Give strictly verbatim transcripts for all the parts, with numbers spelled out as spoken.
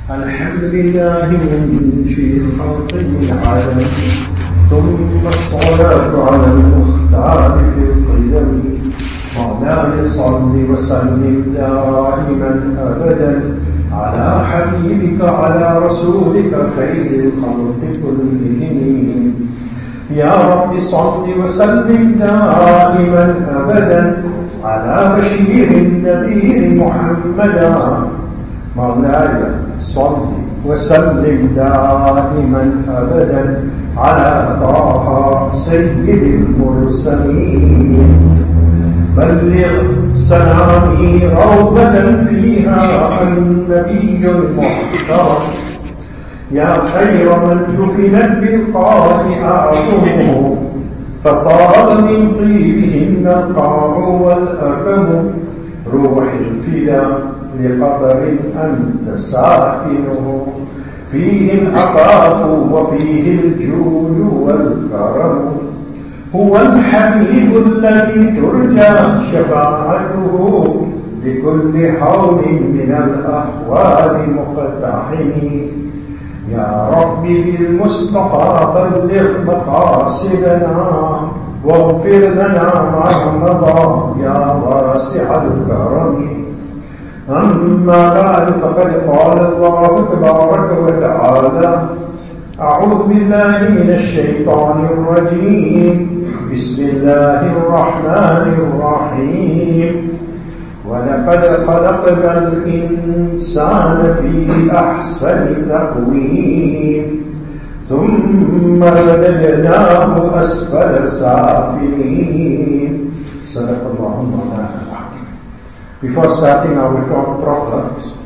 الحمد لله منشئ الخلق بالعالم ثم الصلاة على المختار في القدم مولاي صل وسلم دائما أبدا على حبيبك على رسولك خير الخلق كلهم يا رب صل وسلم دائما أبدا على بشير النذير محمدا مولاي صل وسلم دائما أبدا على طه سيد المرسلين بلغ سلامي روضة فيها النبي المحترم يا خير من دفنت بالقاع أعظمه فطاب من طيبهن القاع والأكم روح الفداء لقبر أنت ساكنه فيه العفاف وفيه الجود والكرم هو الحبيب الذي ترجى شفاعته بكل حول من الأحوال مقتحم يا رب بالمصطفى بلغ مقاصدنا واغفر لنا ما مضى يا واسع الكرم أما بعد فقد قال الله تبارك وتعالى أعوذ بالله من الشيطان الرجيم بسم الله الرحمن الرحيم ولقد خلقنا الإنسان في أحسن تقويم ثم رددناه أسفل سافلين صدق الله مولانا العظيم. Before starting our talk proper,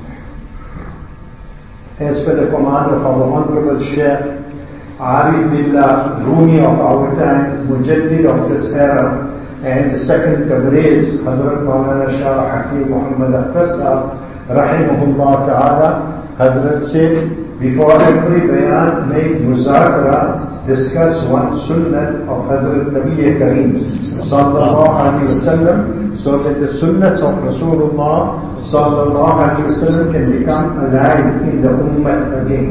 as per the command of our Honorable Sheikh Arif Billah Rumi of our time, Mujaddid of this era, and the second Tabriz, Hazrat Maulana Shah Hakim Muhammad Akhtar Sahab, Rahimahullah Ta'ala, Hazrat said, before every bayan, make muzakara, discuss one sunnah of Hazrat Nabi Kareem Sallallahu Alaihi Wasallam, so that the sunnahs of Rasulullah Sallallahu Alaihi Wasallam can become alive in the ummah again.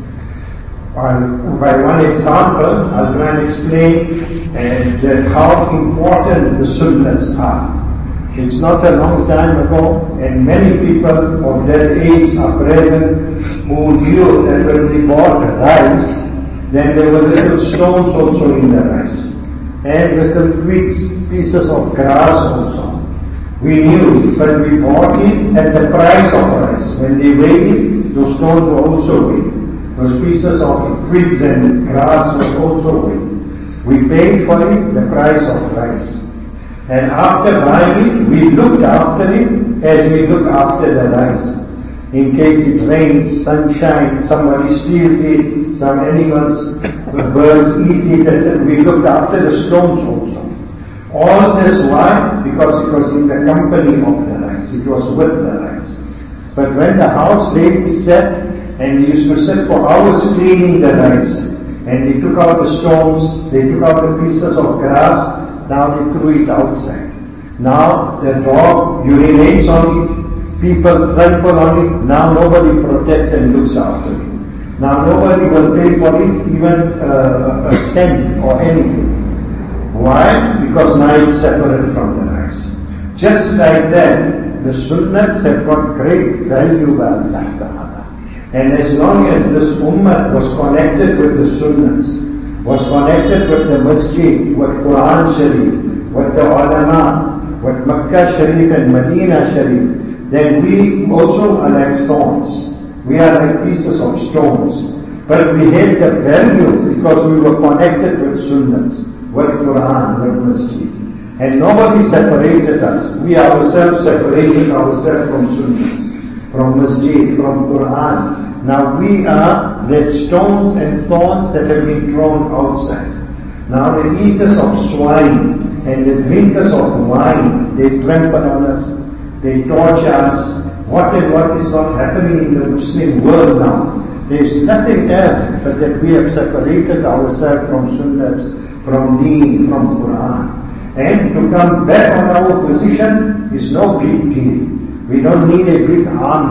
By one example, I'll try and explain and uh, how important the sunnahs are. It's not a long time ago, and many people of that age are present who knew that when they bought rice, then there were little stones also in the rice, and little twigs, pieces of grass also. We knew, but we bought it at the price of rice. When they weighed it, those stones were also weighed. Those pieces of twigs and grass was also weighed. We paid for it the price of rice. And after buying it, we looked after it as we look after the rice. In case it rains, sunshine, somebody steals it, some animals, the birds eat it, et cetera. We looked after the stones also. All this why? Because it was in the company of the rice. It was with the rice. But when the house lady sat, and they used to sit for hours cleaning the rice, and they took out the stones, they took out the pieces of grass, now they threw it outside. Now the dog urinates on it, people trample on it, now nobody protects and looks after it. Now nobody will pay for it even uh, a cent or anything. Why? Because now it's separate from the rice. Just like that, the sunnahs have got great value by Allah Ta'ala. And as long as this ummah was connected with the sunnahs, was connected with the masjid, with Quran Sharif, with the ulama, with Makkah Sharif and Medina Sharif, then we also are like stones. We are like pieces of stones. But we had the value because we were connected with sunnahs, with Quran, with masjid. And nobody separated us. We ourselves separated ourselves from sunnahs, from masjid, from Quran. Now we are the stones and thorns that have been thrown outside. Now the eaters of swine and the drinkers of wine, they trample on us, they torture us. What and what is not happening in the Muslim world now? There is nothing else but that we have separated ourselves from sunnahs, from deen, from Quran. And to come back on our position is no big deal. We don't need a big army.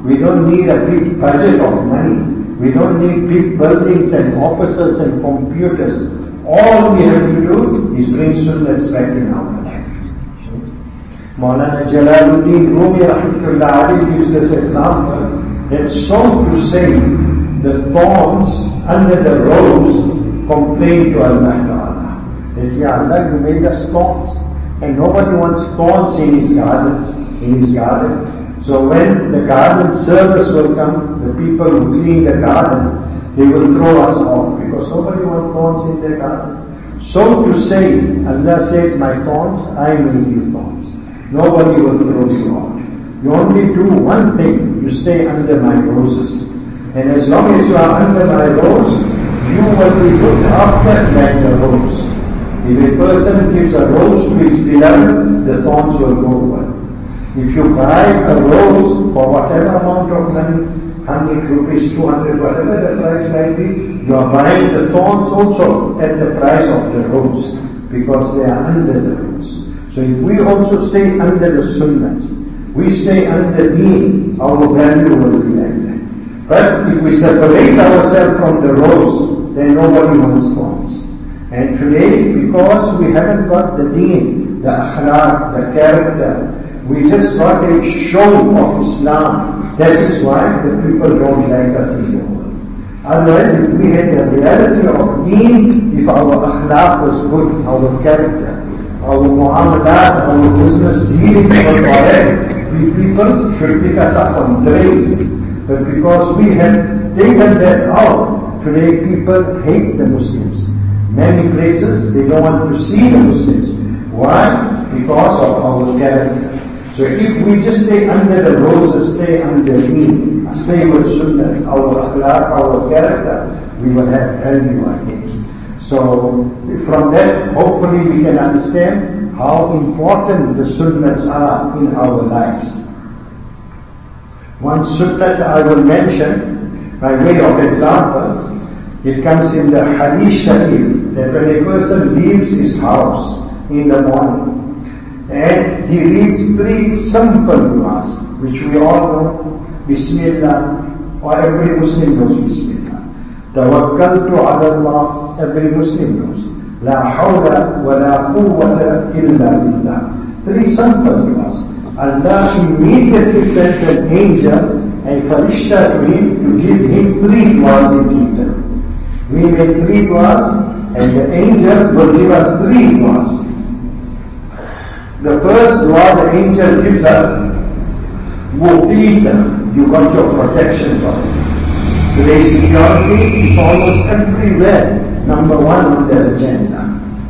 We don't need a big budget of money. We don't need big buildings and offices and computers. All we have to do is bring sunnahs back in our life. Maulana Jalaluddin Rumi rahmatullah alayhi gives this example that so to say the thorns under the rose complain to Allah Ta'ala that, Ya Allah, you made us thorns, and nobody wants thorns in his gardens, in his garden. So when the garden service will come, the people who clean the garden, they will throw us out because nobody wants thorns in their garden. So to say, Allah said, my thorns, I made you thorns. Nobody will throw you out. You only do one thing, you stay under my roses. And as long as you are under my rose, you will be looked after like the rose. If a person gives a rose to his beloved, the thorns will go away. If you buy a rose for whatever amount of money, one hundred rupees, two hundred, whatever the price might be, you are buying the thorns also at the price of the rose, because they are under the rose. So if we also stay under the sunnahs, we stay under deen, our value will be like that. But if we separate ourselves from the rose, then nobody wants thorns. And today, because we haven't got the deen, the akhlaq, the character, we just got a show of Islam. That is why the people don't like us in the world. Otherwise, if we had the reality of deen, if our akhlaq was good, our character, our muamalat, our business dealings were correct, we people should pick us up on trains. But because we have taken that out, today people hate the Muslims. Many places they don't want to see the Muslims. Why? Because of our character. So if we just stay under the roses, stay under deen, stay with sunnahs, our akhlaq, our character, we will have value, I think. So from that, hopefully we can understand how important the sunnahs are in our lives. One sunnah I will mention, by way of example, it comes in the Hadith Sharif, that when a person leaves his house in the morning, and he reads three simple du'as, which we all know, Bismillah, or every Muslim knows Bismillah. Tawakkaltu ala Allah, every Muslim knows. La hawla wa la quwwata illa billah. Three simple du'as. Allah immediately sends an angel and farishta to him to give him three du'as in return. We make three du'as, and the angel will give us three du'as. The first dua the angel gives us, Wufita, you got your protection from it. Today's security is almost everywhere, number one on the agenda.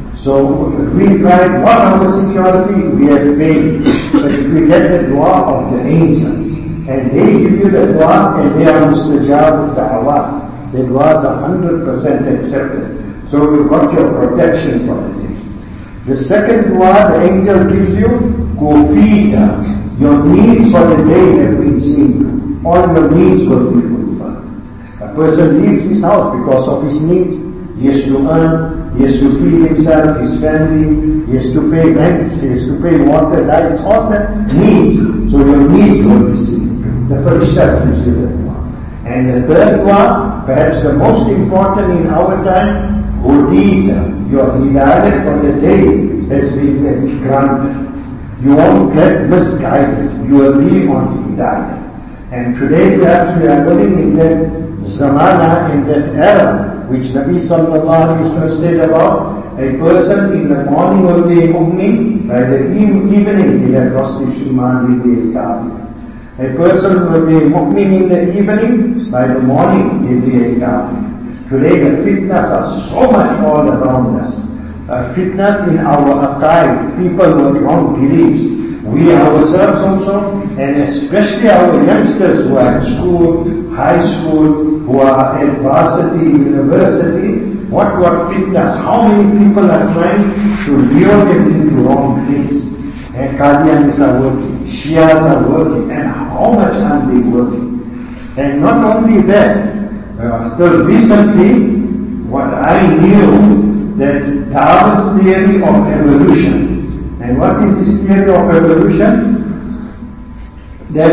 So we tried one hour security, we had failed. But if we get the dua of the angels, and they give you the dua, and they are mustajab da'awat, the duas are one hundred percent accepted. So you got your protection from it. The second dua the angel gives you, Kufita, your needs for the day have been seen. All your needs will be fulfilled. A person leaves his house because of his needs. He has to earn, he has to feed himself, his family, he has to pay rent, he has to pay water, lights, all that needs. So your needs will be seen. The first step gives you that dua. And the third dua, perhaps the most important in our time, Hudita, your hidayat for the day has been granted. You won't get misguided. You will be on hidayat. And today perhaps we are living in that zamana, in that era, which Nabi sallallahu alayhi wa sallam said about a person in the morning will be a mu'min, by the evening he has lost his iman, will be a kafir. A person will be a mu'min in the evening, by the morning he will be a kafir. Today the fitnas are so much all around us. Uh, fitnas in our aqaid, people with wrong beliefs. We ourselves also, and especially our youngsters who are in school, high school, who are at varsity, university, what what fitnas, how many people are trying to lure them into wrong things. And Qadianis are working, Shias are working, and how much are they working? And not only that, Uh, still recently, what I knew, that Darwin's theory of evolution. And what is this theory of evolution? That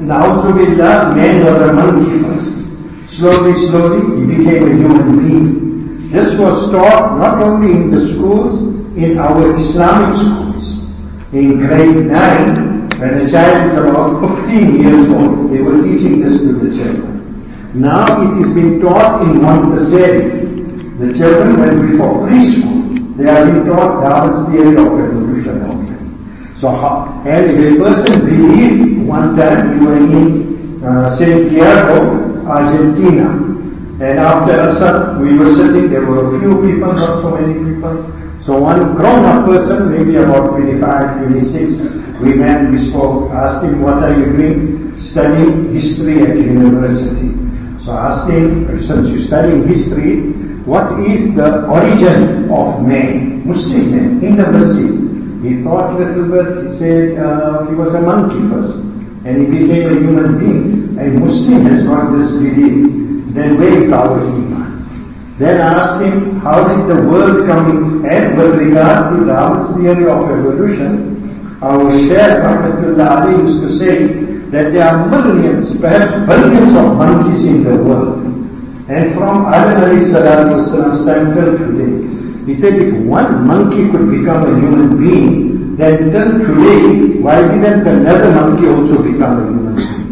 Na'udzubillah, man was a monkey first. Slowly, slowly, he became a human being. This was taught not only in the schools, in our Islamic schools. In grade nine, when a child is about fifteen years old, they were teaching this to the children. Now it is being taught in Montessori. The children went before preschool. They are being taught Darwin's theory of evolution. So, how, and if a person believed one time we were in uh, Santiago, Argentina, and after Asad we were sitting, there were a few people, not so many people. So one grown-up person, maybe about twenty-five, twenty-six, we met, we spoke, asked him, what are you doing? Studying history at university. So I asked him, since you're studying history, what is the origin of man, Muslim man, in the masjid? He thought a little bit, he said uh, he was a monkey first, and he became a human being. A Muslim has got this belief, then where is our iman? Then I asked him, how did the world come in? And with regard to Darwin's theory of evolution, our Shaykh Rahmatullah Ali used to say that there are millions, perhaps billions of monkeys in the world. And from Adam alayhi salatu wasalam's time till today, he said if one monkey could become a human being, then till today, why didn't another monkey also become a human being?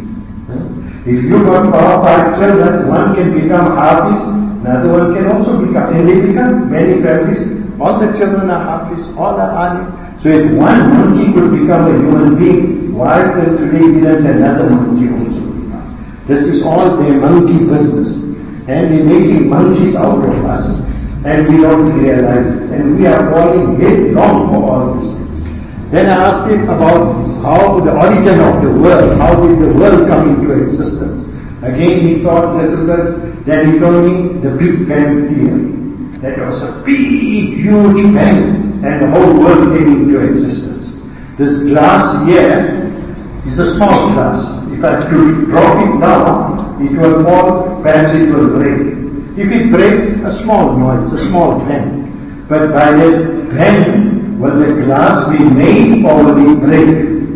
If you got four or five children, one can become Hafiz, another one can also become, and they become many families, all the children are Hafiz, all are Alim. So if one monkey could become a human being, why till today didn't another monkey also become? This is all their monkey business. And they're making monkeys out of us. And we don't realize it. And we are falling headlong for all these things. Then I asked him about how the origin of the world, how did the world come into existence? Again he thought a little bit, then he told me the Big Bang theory. That was a big, huge bang, and the whole world came into existence. This glass here is a small glass. If I could drop it now, it will fall, perhaps it will break. If it breaks, a small noise, a small bang. But by the bang, will the glass be made or will it break?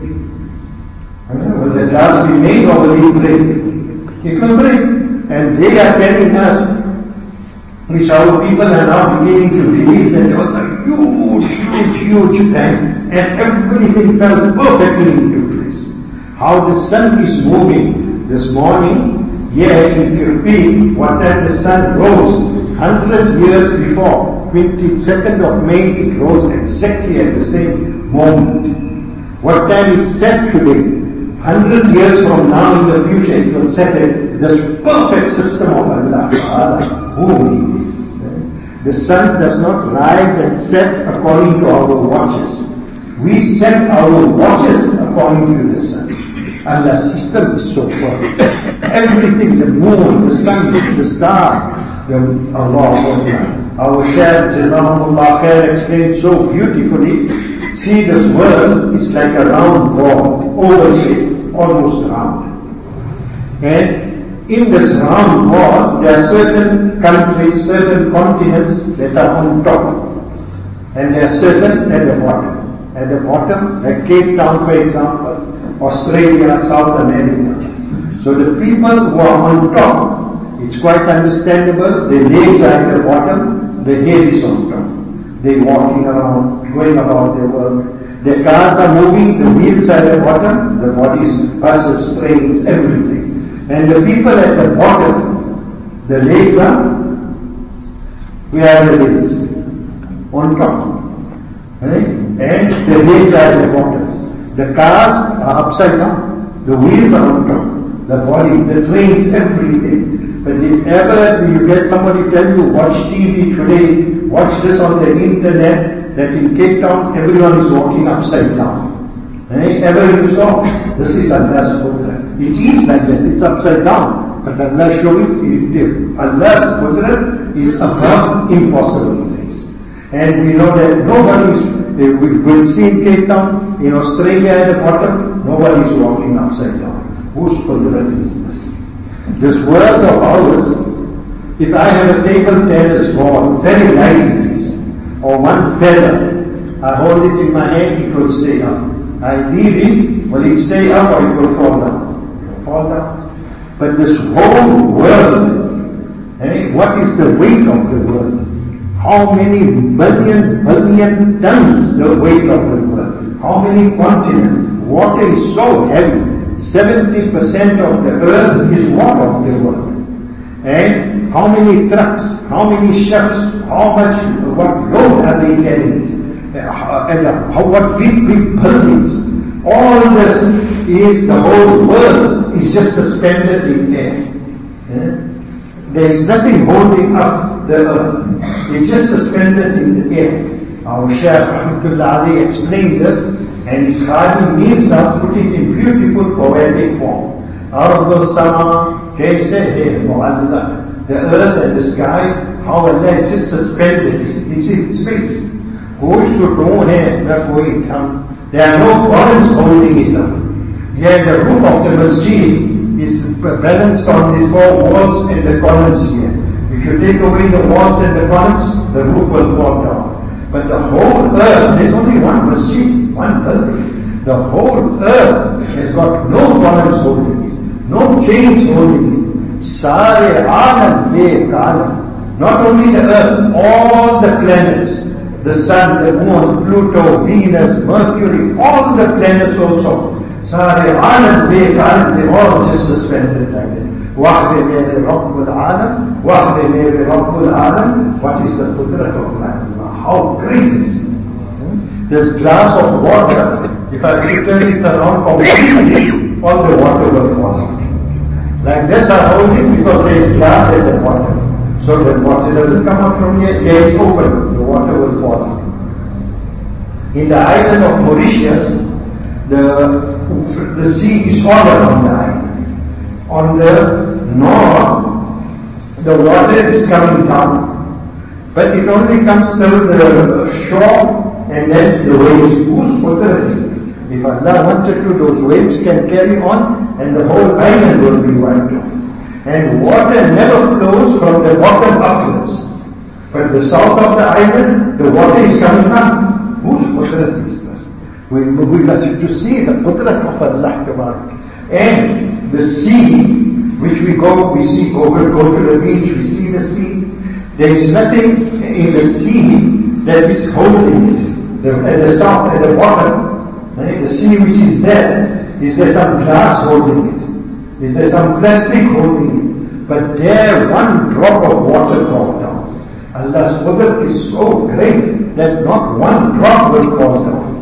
Will the glass be made or will it break? It will break. And they are telling us, which our people are now beginning to believe that there was a huge, huge, huge bang and everything fell perfectly into place. How the sun is moving this morning. Here in Kirpi, what time the sun rose, one hundred years before, twenty-second of May, it rose exactly at the same moment. What time it set today, one hundred years from now in the future, it will set at this perfect system of Allah. Allah. The sun does not rise and set according to our watches. We set our watches according to the sun. Allah's system is so perfect. Everything, the moon, the sun, the stars, the Allah, our Shaykh Jazakumullah Khair explained so beautifully. See, this world is like a round ball, oval shape, almost round. And in this round ball, there are certain countries, certain continents that are on top. And there are certain at the bottom. At the bottom, like Cape Town, for example, Australia, South America. So the people who are on top, it's quite understandable, their legs are at the bottom, the head is on top. They're walking around, going about their work. Their cars are moving, the wheels are at the bottom, the bodies, buses, trains, everything. And the people at the bottom, the legs are, where are the legs? On top. Right? And the legs are at the bottom. The cars are upside down, the wheels are on top, the body, the trains, everything. But if ever you get somebody tell you, watch T V today, watch this on the internet, that in Cape Town everyone is walking upside down. Right? Ever you saw? This is Allah's Qudrat. It is like that, it's upside down. But Allah showed it, Allah's Qudrat is above impossible things. And we know that nobody is, we will see in Cape Town, in Australia at the bottom, nobody is walking upside down. Whose Qudrat is this? This world of ours, if I have a table tennis ball, very light it is, or one feather, I hold it in my hand, it will stay up. I leave it, will it stay up or it will fall down? fall down. But this whole world, eh, what is the weight of the world? How many million, billion tons the weight of the world? How many continents? Water is so heavy. seventy percent of the earth is water of the world. And how many trucks, how many ships, how much, what load are they carrying? Uh, and uh, how, what big, big buildings. All this is, the whole world is just suspended in air. Yeah? There is nothing holding up the earth. It's just suspended in the air. Our Shaykh Rahmatullah Ali explained this, and his Khadi Mirza put it in beautiful poetic form. Ardu Sama, Kaise Hai Mu'allaq. The earth and the skies, how Allah is just suspended. It's in space. Koi shudon hai, na koi tham. There are no columns holding it up. Yet the roof of the masjid is balanced on these four walls and the columns here. If you take away the walls and the columns, the roof will fall down. But the whole earth, there's only one masjid, one building. The whole earth has got no columns holding it, no chains holding it. Sare alam be kalam. Not only the earth, all the planets, the sun, the moon, Pluto, Venus, Mercury, all the planets also. Sare alam be kalam, they all just suspended like that. Wahde mere Rabbul Alam, Wahde mere Rabbul Alam. What is the qudrat of Allah? How great is it? This glass of water, if I turn it around completely, all the water will fall out. Like this I hold it because there is glass in the water. So the water doesn't come out from here, here it's open, the water will fall out. In the island of Mauritius, the, the sea is all around the island. On the north, the water is coming down, but it only comes till the shore and then the waves. Whose qudrat is it? If Allah wanted to, those waves can carry on and the whole island will be wiped off. And water never flows from the bottom upwards. But the south of the island, the water is coming up. Whose qudrat is this? We, we must to see the qudrat of Allah Tabarak. And the sea, which we go, we see, go, go to the beach, we see the sea. There is nothing in the sea that is holding it. The, at the south, at the bottom, right? The sea which is there, is there some glass holding it? Is there some plastic holding it? But there, one drop of water falls down. Allah's qudrat is so great that not one drop will fall down.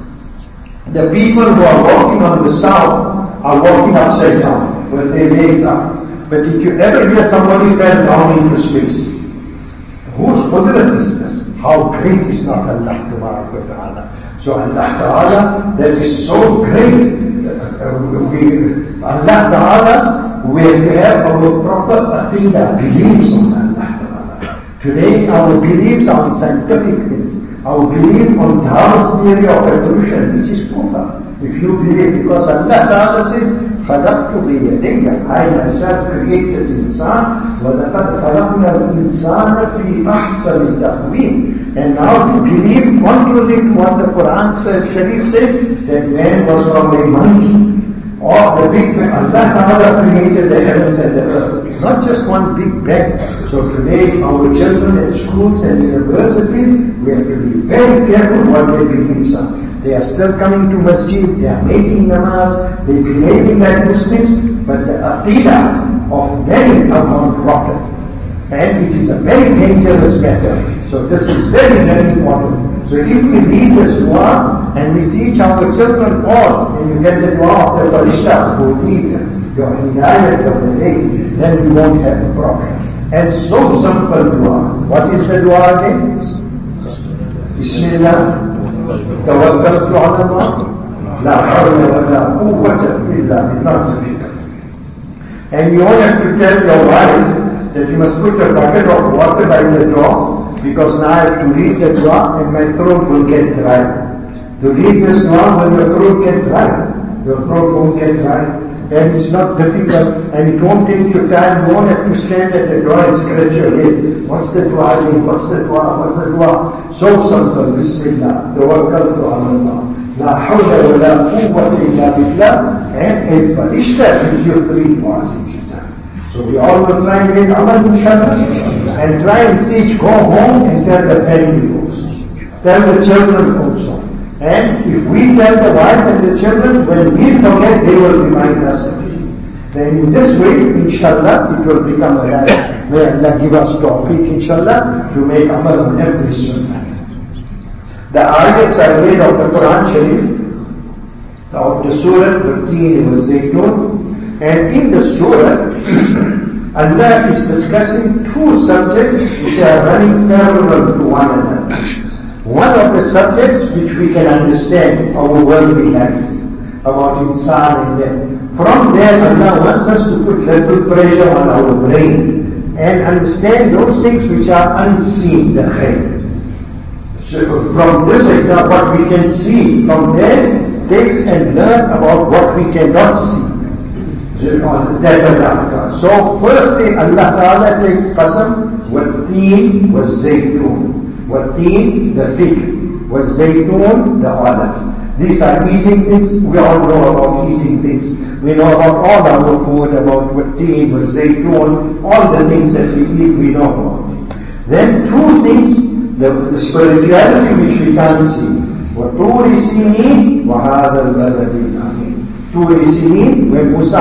The people who are walking on the south are walking upside down with their legs up. But if you ever hear somebody fell down into space, whose qudrat is this? How great is not Allah Ta'ala? So Allah Ta'ala, that is so great. Uh, we, Allah Ta'ala, we have our proper aqidah, beliefs on Allah Ta'ala. Today our beliefs are on scientific things. Our belief on Darwin's theory of evolution, which is kufr. If you believe, because Allah Ta'ala says, خَلَقْتُ بِيَدَيَّ, I myself created insan, وَلَقَدْ خَلَقْنَا الْإِنسَانَ فِي أَحْسَنِ تَقْوِيمٍ. And now to believe contrary to what the Quran said, Sharif said, that man was from a monkey. Or the big bang, Allah Ta'ala created the heavens and the earth. Not just one big bang. So today our children at schools and universities, we have to be very careful what their beliefs are. They are still coming to masjid, they are making namaz, they are behaving like Muslims, but the aqidah of many are gone rotten. And it is a very dangerous matter. So this is very, very important. So if we read this dua and we teach our children all, and you get the dua of the Farishta who read your hidayat of the day, then we won't have a problem. And so simple dua. What is the dua again? Bismillah. توكلت على الله لا حول ولا قوة إلا بالله. And you don't have to tell your wife that you must put a bucket of water by the door, because now I have to read the dua and my throat will get dry. To read this dua when your throat gets dry, your throat won't get dry. And it's not difficult, and it won't take you time. You won't have to stand at the door and scratch your head. What's the dua? What's the dua? What's the dua? So simple. Bismillah. Tawakkaltu ala Allah. La hawla wa la quwwata illa billah, and a farishta gives you three passing. So we all will try and make amal inshallah, and try and teach, go home and tell the family also. Tell the children also. And if we tell the wife and the children, when we forget, they will remind us again. Then in this way, inshallah, it will become a habit. May Allah give us tawfiq, inshallah, to make amal on every sunnah. The ayats are made of the Quran Sharif, of the surah thirteen was Zaytun. And in the surah, Allah is discussing two subjects which are running parallel to one another. One of the subjects which we can understand, our worldly life, about insan and death. From there, Allah wants us to put little pressure on our brain and understand those things which are unseen, the khair. So from this example, what we can see, from there, take and learn about what we cannot see. So firstly, Allah Ta'ala takes qasam, wat-teen was zaytun. Wat-teen, the fig, was zaytun, the olive. These are eating things. We all know about eating things. We know about all our food, about wat-teen was zaytun, all the things that we eat, we know about it. Then two things, the, the spirituality which we can't see. وَطُورِ سِنِينَ وَهَذَا الْبَلَدِ الْأَمِينَ. Turi Sinin, when Musa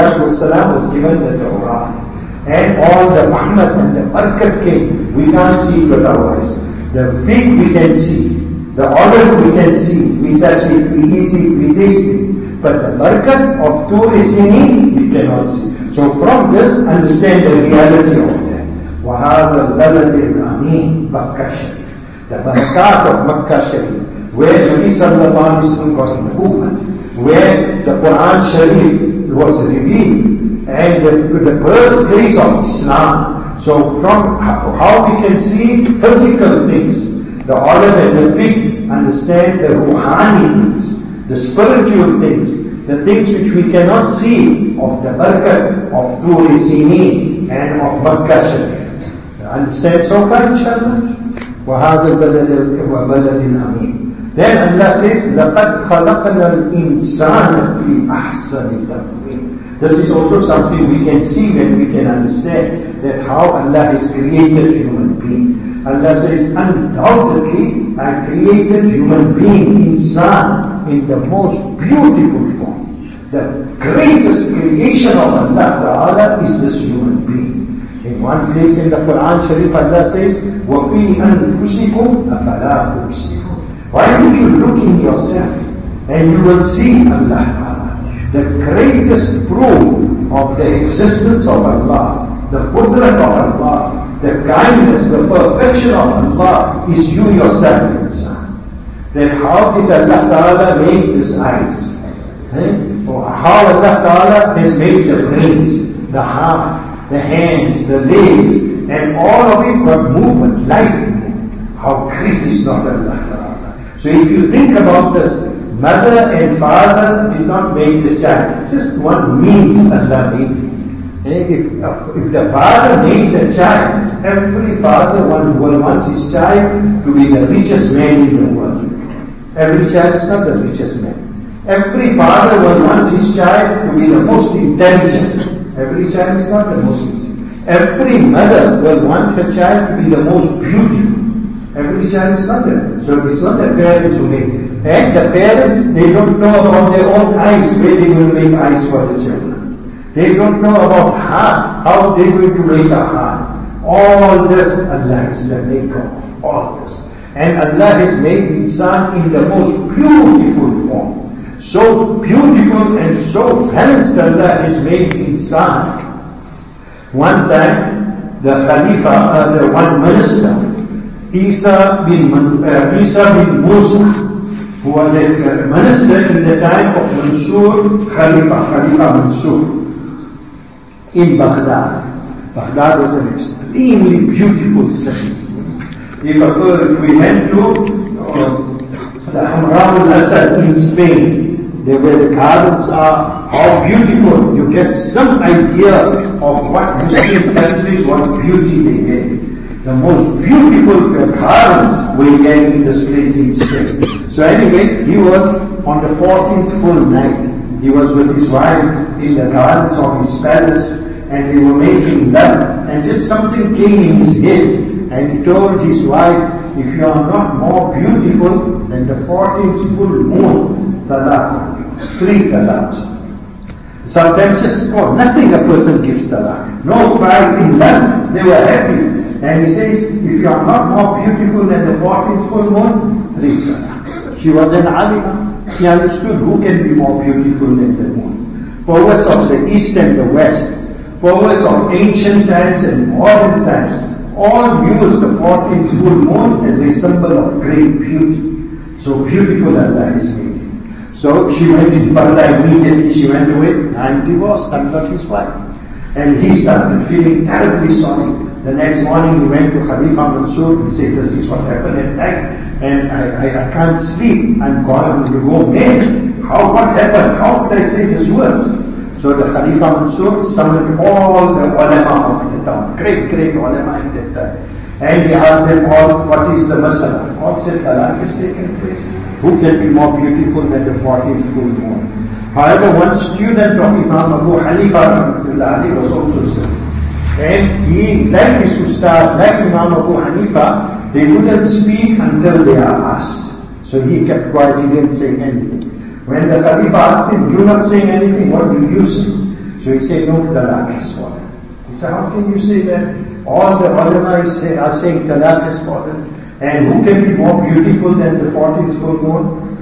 was given the Torah, and all the rahmat and the barakat came, we can't see with our eyes. The fig we can see, the olive we can see, we touch it, we eat it, we taste it. But the barakat of Turi Sinin, we cannot see. So from this, understand the reality of that. وَهَذَا الْبَلَدِ الْأَمِينَ Makkah Sharif. The barakat of Makkah Sharif, where Nabi Sallallahu Alaihi Wasallam was movement, where the Quran Sharif was revealed, and the, the birthplace of Islam. So from how we can see physical things, the olive and the fig, understand the ruhani things, the spiritual things, the things which we cannot see of the barakat of Turi Sinin and of Makkah Sharif. Understand so far, inshallah? وَهَذَا الْبَلَدِ الْأَمِينَ. Then Allah says, لَقَدْ خَلَقْنَا الْإِنسَانَ فِي أَحْسَنِ تَقْوِيمٍ. This is also something we can see when we can understand that how Allah has created human being. Allah says, undoubtedly, I created human being, insan, in the most beautiful form. The greatest creation of Allah Ta'ala is this human being. In one place in the Quran Sharif, Allah says, وَفِي أَنفُسِكُمْ أَفَلَا تُبْصِرُونَ. Why don't you look in yourself and you will see Allah Ta'ala. The greatest proof of the existence of Allah, the qudrat of Allah, the kindness, the perfection of Allah is you yourself, insan. Then how did Allah Ta'ala make these eyes? Eh? Or how Allah Ta'ala has made the brains, the heart, the hands, the legs, and all of it got movement, life in it. How great is not Allah Ta'ala. So if you think about this, mother and father did not make the child. Just one means Allah made it. If, if the father made the child, every father will want his child to be the richest man in the world. Every child is not the richest man. Every father will want his child to be the most intelligent. Every child is not the most intelligent. Every mother will want her child to be the most beautiful. Every child is not there. So it's not the parents who make it. And the parents, they don't know about their own eyes, where they will make eyes for the children. They don't know about heart, how they going to make a heart. All this, Allah is the maker of all this. And Allah has made insan in the most beautiful form. So beautiful and so balanced Allah has made insan. One time, the Khalifa, uh, the one minister, Isa bin, uh, Isa bin Musa, who was a uh, minister in the time of Mansur Khalifa, Khalifa Mansur, in Baghdad. Baghdad was an extremely beautiful city. If, uh, if we went to uh, the Hamra al-Asad in Spain, there where the gardens are, how beautiful, you get some idea of what Muslim countries, what beauty they have. The most beautiful gardens were there in this place in Spain. So anyway, he was on the fourteenth full night. He was with his wife in the gardens of his palace, and they were making love, and just something came in his head, and he told his wife, if you are not more beautiful than the fourteenth full moon, talaq, three talaqs. Sometimes just for nothing a person gives talaq. No pride in love, they were happy. And he says, if you are not more beautiful than the fourteenth full moon, three talaq. She was an alima. He understood who can be more beautiful than the moon. Poets of the East and the West, poets of ancient times and modern times, all use the fourteenth full moon as a symbol of great beauty. So beautiful Allah is made. So she went in Parda immediately, she went away, I'm divorced, I'm not his wife. And he started feeling terribly sorry. The next morning he went to Khalifa Mansur, he said, this is what happened at night, and I, I, I can't sleep, I'm going to go mad. How, what happened? How could I say these words? So the Khalifa Mansur summoned all the ulama of the town, great, great ulama in that time. And he asked them all, what is the masala? All said, talaq is taken place. Who can be more beautiful than the fourteenth full moon? However, one student of Imam Abu Hanifa was also sick. And he, like his ustad, like Imam Abu Hanifa, they wouldn't speak until they are asked. So he kept quiet, he didn't say anything. When the Khalifa asked him, you're not saying anything, what do you say? So he said, no, talaq has fallen. He said, how can you say that? All the ulama say, are saying talaq has fallen. And who can be more beautiful than the fourteenth full moon?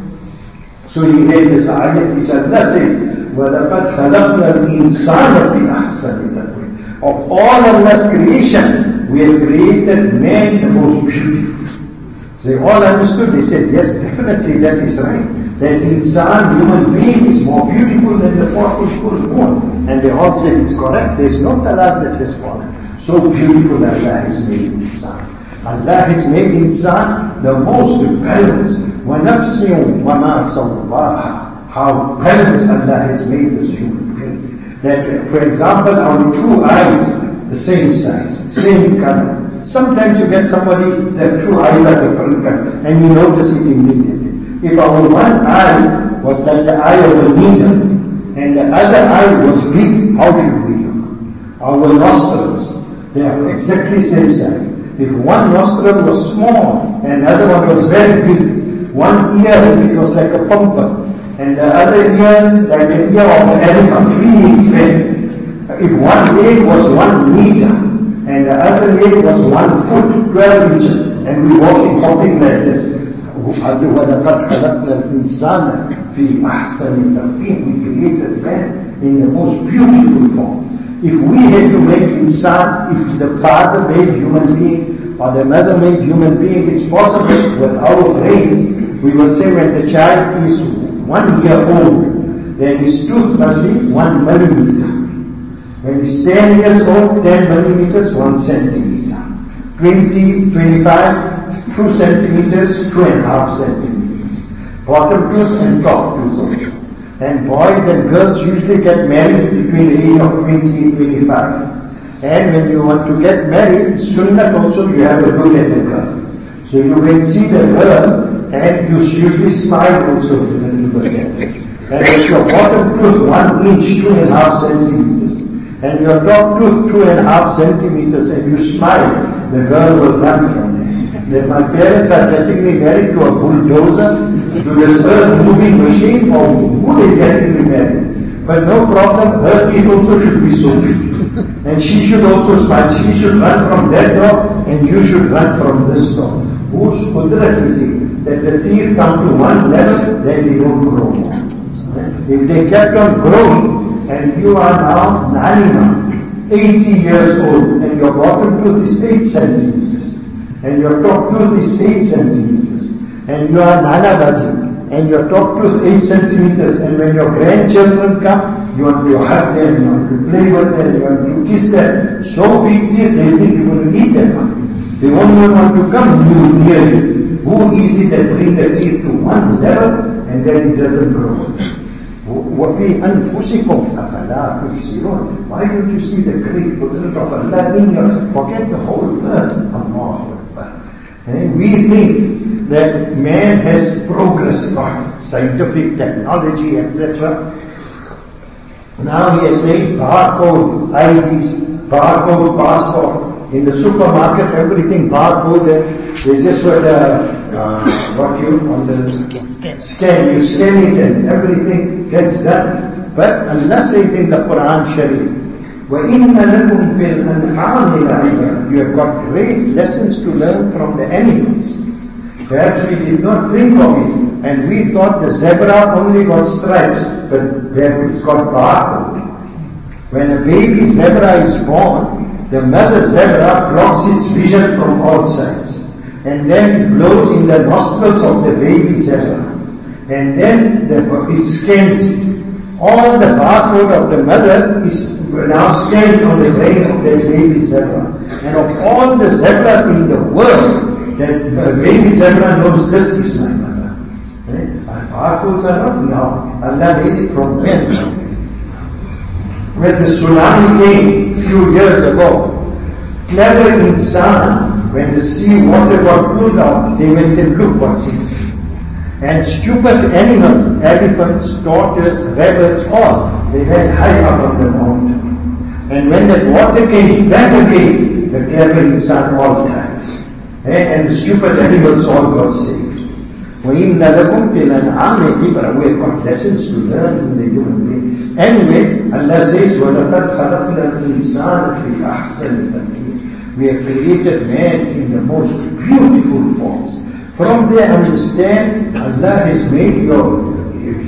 So he made this ayat which Allah says, وَلَقَدْ خَلَقْنَا الْإِنسَانَ فِي أَحْسَنِ تَقْوِيمٍ. Of all Allah's creation, we have created man the most beautiful. They all understood, they said, yes, definitely that is right. That insan, human being, is more beautiful than the fourteenth full moon. And they all said, it's correct, there is no talaq that has fallen. So beautiful Allah has made insan. Allah has made insan the most balanced. وَنَفْسٍ وَمَا سَوَّاهَا. How balanced Allah has made this human being. That, for example, our two eyes, the same size, same color. Sometimes you get somebody, their two eyes are different color, and you notice it immediately. If our one eye was like the eye of a needle, and the other eye was big, how should we look? Our nostrils, they are exactly same size. If one nostril was small, and the other one was very big, one ear it was like a pumper, and the other ear like the ear of an elephant, really big. If one leg was one meter, and the other leg was one foot, twelve inches, and we walking, hopping like this. وَلَقَدْ خَلَقْنَا الْإِنسَانَ فِي أَحْسَنِ تَقْوِيمٍ. We created man in the most beautiful form. If we had to make insan, if the father made human being, or the mother made human being, it's possible with our brains, we would say when the child is one year old, then his tooth must be one millimeter. When he's ten years old, ten millimeters, one centimeter. Twenty, twenty-five, two centimeters, two and a half centimeters. Bottom tooth and top tooth also. And boys and girls usually get married between the age of twenty and twenty-five. And when you want to get married, sunnah also you have a look at the girl. So you can see the girl, and you usually smile also a little bit. And if your bottom tooth one inch, two and a half centimeters, and your top tooth two and a half centimeters, and you smile, the girl will run from there. That my parents are getting me married to a bulldozer, to this earth-moving machine, or who is getting me married? But no problem, her teeth also should be so big. And she should also smile. She should run from that door, and you should run from this door. Whose qudrat is it? That the teeth come to one level, then they don't grow more. If they kept on growing, and you are now Nalima, eighty years old, and your bottom tooth is eight centimeters, and your top tooth is eight centimeters, and you are Nana Baji, and your top tooth eight centimeters, and when your grandchildren come, you want to hug them, you want to play with them, you want to kiss them. So big teeth, they think you will eat them. They won't even want to come near you. Who is it that brings the teeth to one level, and then it doesn't grow? وَفِي أَنفُسِكُمْ أَفَلَا تُبْصِرُونَ. Why don't you see the great qudrat of Allah in you? Forget the whole earth. Allah And we think that man has progressed on scientific technology, et cetera. Now he has made barcode I Ds, barcode passport. In the supermarket, everything barcoded. They just were the, uh, what you, on the scan. scan. You scan it and everything gets done. But Allah says in the Quran Sharif, وَإِنَّ لَكُمْ فِي الْأَنْعَامِ لَعِبْرَةً. You have got great lessons to learn from the animals. Perhaps we did not think of it, and we thought the zebra only got stripes, but it's got barcode. When a baby zebra is born, the mother zebra blocks its vision from all sides, and then blows in the nostrils of the baby zebra, and then the, it scans it. All the barcode of the mother is now scanned on the brain of the baby zebra. And of all the zebras in the world, that the baby zebra knows this is my mother. Right? And barcodes are not now. Allah made it from when? When the tsunami came a few years ago, clever insan, when the sea water got pulled out, they went and looked what's it. And stupid animals, elephants, tortoises, rabbits, all, they went high up on the mountain. And when that water came back again, the clever insan all died. And the stupid animals all got saved. وَإِنَّ لَكُمْ فِي الْأَنْعَامِ عِبْرَةً. We have got lessons to learn in the human being. Anyway, Allah says, وَلَقَدْ خَلَقْنَا الْإِنسَانَ فِي أَحْسَنِ تَقْوِيمٍ. We have created man in the most beautiful forms. From there understand, Allah has made your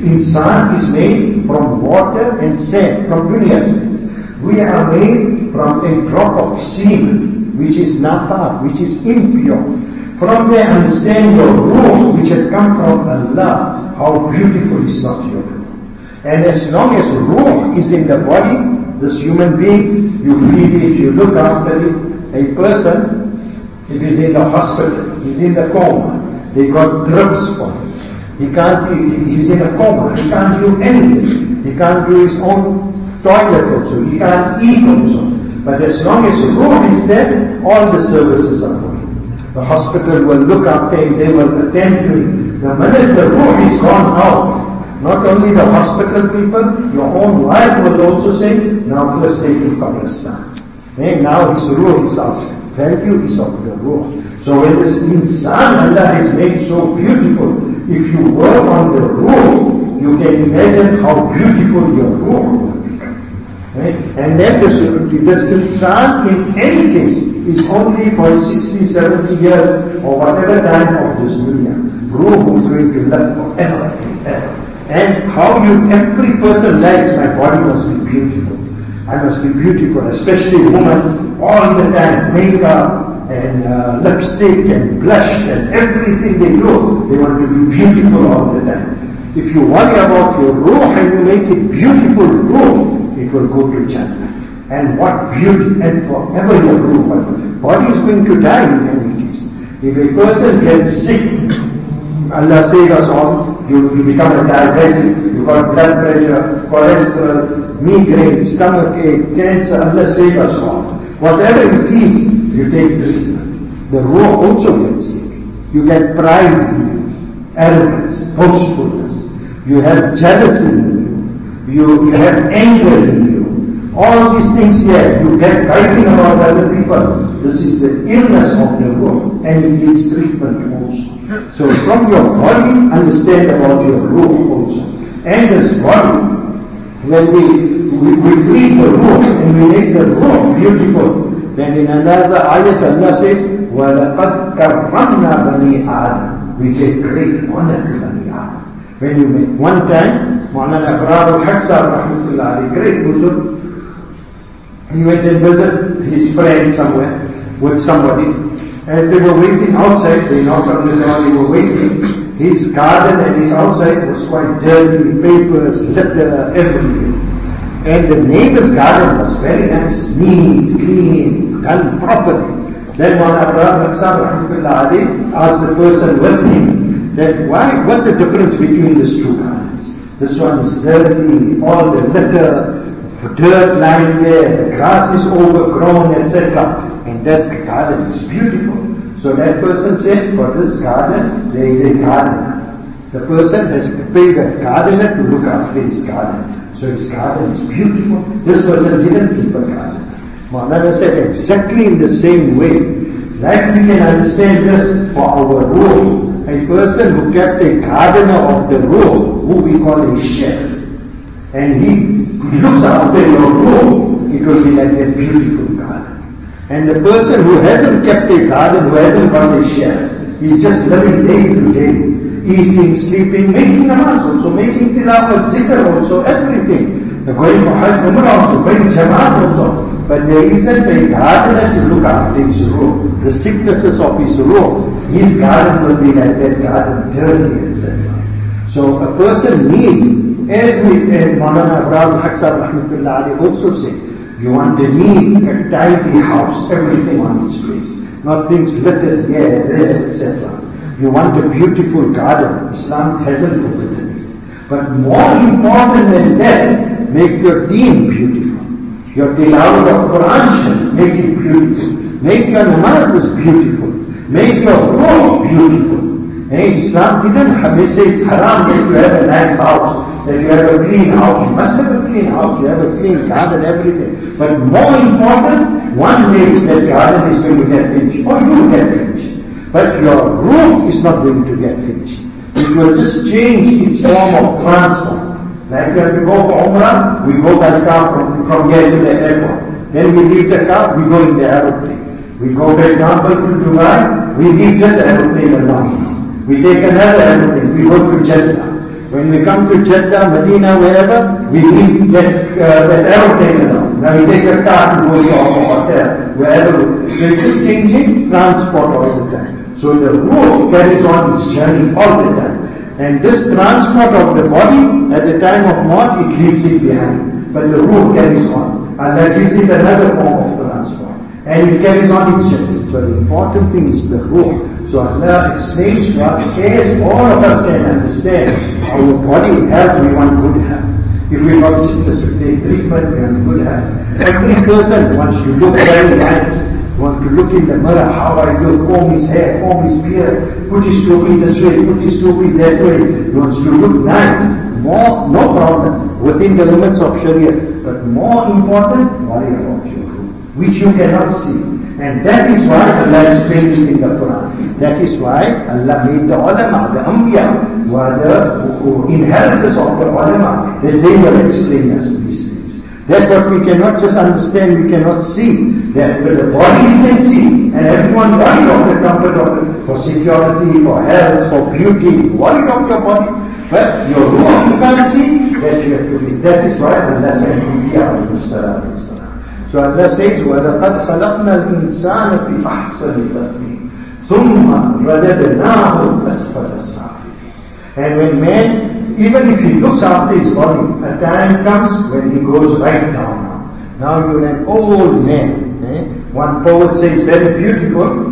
insan is made from water and sand, from dunya sand. We are made from a drop of semen, which is nafar, which is impure. From there understand your ruh, which has come from Allah, how beautiful is not your ruh. And as long as ruh is in the body, this human being, you feed it, you look after it. A person, if he's in the hospital, he's in the coma, they got drugs for him. He can't, he, he's in a coma, he can't do anything. He can't do his own toilet also, he can't eat also. But as long as ruh is there, all the services are for him. The hospital will look after him, they will attend to him. The minute the ruh is gone out, not only the hospital people, your own wife will also say, now first take him to Qabristan. And now his ruh is out. Value is of the ruh. So when this insan Allah has made so beautiful, if you work on the ruh, you can imagine how beautiful your ruh will become. Right? And then this, this insan in any case is only for sixty, seventy years or whatever time of this dunya. Ruh is going to live forever and ever. And how you, every person likes, my body must be beautiful. I must be beautiful, especially women, all the time, makeup and uh, lipstick and blush and everything they do, they want to be beautiful all the time. If you worry about your ruh and you make it beautiful ruh, it will go to Jannah. And what beauty, and forever your ruh, body is going to die in any case. If a person gets sick, Allah save us all, you, you become a diabetic, you got blood pressure, cholesterol, migraine, stomach ache, cancer, Allah save us all. Whatever it is, you take treatment. The ruh also gets sick. You get pride in you, arrogance, boastfulness. You have jealousy in you. You, you have anger in you. All these things here, you get fighting about other people. This is the illness of the ruh, and it needs treatment also. So from your body, understand about your ruh also. And this body, when we, we, we treat the ruh and we make the ruh beautiful, then in another ayat Allah says, وَلَقَدْ كَرَّمْنَا بَنِي آدَمَ. We give great honor to Bani Adam. When you make one time, Maulana Abrar al-Haq Sahib rahmatullah, a great Muslim, he went and visited his friend somewhere with somebody. As they were waiting outside, they knocked on the door, they were waiting. His garden and his outside was quite dirty, papers, litter, everything. And the neighbor's garden was very nice, neat, clean, done properly. Then Maulana Abrar al-Haq asked the person with him, that why, what's the difference between these two gardens? This one is dirty, all the litter, dirt lying there, the grass is overgrown, et cetera. And that garden is beautiful. So that person said, for this garden, there is a gardener. The person has paid a gardener to look after his garden. So his garden is beautiful. This person didn't keep a garden. Maulana said exactly in the same way. Like we can understand this for our room. A person who kept a gardener of the room, who we call a chef, and he looks after your room, it will be like a beautiful garden. And the person who hasn't kept a garden, who hasn't got a chef, he's just living day to day, eating, sleeping, making namaz also, making tilawat, zikr also, everything. The going for Hajj, Umrah also, going Jamaat also. But there isn't a gardener to look after his room, the sicknesses of his room. His garden will be like that garden, dirty, et cetera. So a person needs, as we, as Maulana Abraham Haqsab Rahmatullah Ali also said, you want to need a tidy house, everything on its place, not things littered here, there, et cetera. You want a beautiful garden. Islam hasn't forbidden it. But more important than that, make your deen beautiful. Your tilawat of Quran should make it beautiful. Make your namazes beautiful. Make your ruh beautiful. And Islam didn't say it's haram that you have a nice house, that you have a clean house. You must have a clean house, you have a clean garden, everything. But more important, one day that garden is going to get finished, or you will get finished. But your roof is not going to get finished. It will just change its form of transport. Like when we go for Umrah, we go by car from, from here to the airport. Then we leave the car, we go in the aeroplane. We go, for example, to Dubai, we leave this aeroplane alone. We take another aeroplane, we go to Jeddah. When we come to Jeddah, Medina, wherever, we leave that, uh, that aeroplane alone. Now we take a car to go to our hotel, wherever. So it's just changing transport all the time. So the road carries on its journey all the time. And this transport of the body, at the time of maut, it leaves it behind. But the ruh carries on. And that gives it another form of transport. And it carries on its journey. So the important thing is the ruh. So Allah explains to us, as all of us can understand, our body health, we want good health. If we got sickness, we take treatment, we want good health. Every person wants to look very nice. Want to look in the mirror, how I look, comb his hair, comb his beard, put his topi this way, put his topi that way. He wants to look nice. More, no problem, within the limits of Sharia. But more important, worry about your room, which you cannot see. And that is why Allah explained it in the Quran. That is why Allah made the ulama, the anbiya, were the inheritors of the ulama, that they will explain us these things. That's what we cannot just understand, we cannot see. That with the body we can see, and everyone worried of the comfort of it, for security, for health, for beauty, worried of your body. But your ruh you can't see, that you have to be. That is why Allah said, so Allah says, وَلَقَدْ خَلَقْنَا الْإِنسَانَ فِي أَحْسَنِ تَقْوِيمٍ ثُمَّ رَدَدْنَاهُ أَسْفَلَ السَّافِلِينَ. And when man, even if he looks after his body, a time comes when he goes right down. Now you're an old man. Eh? One poet says very beautiful.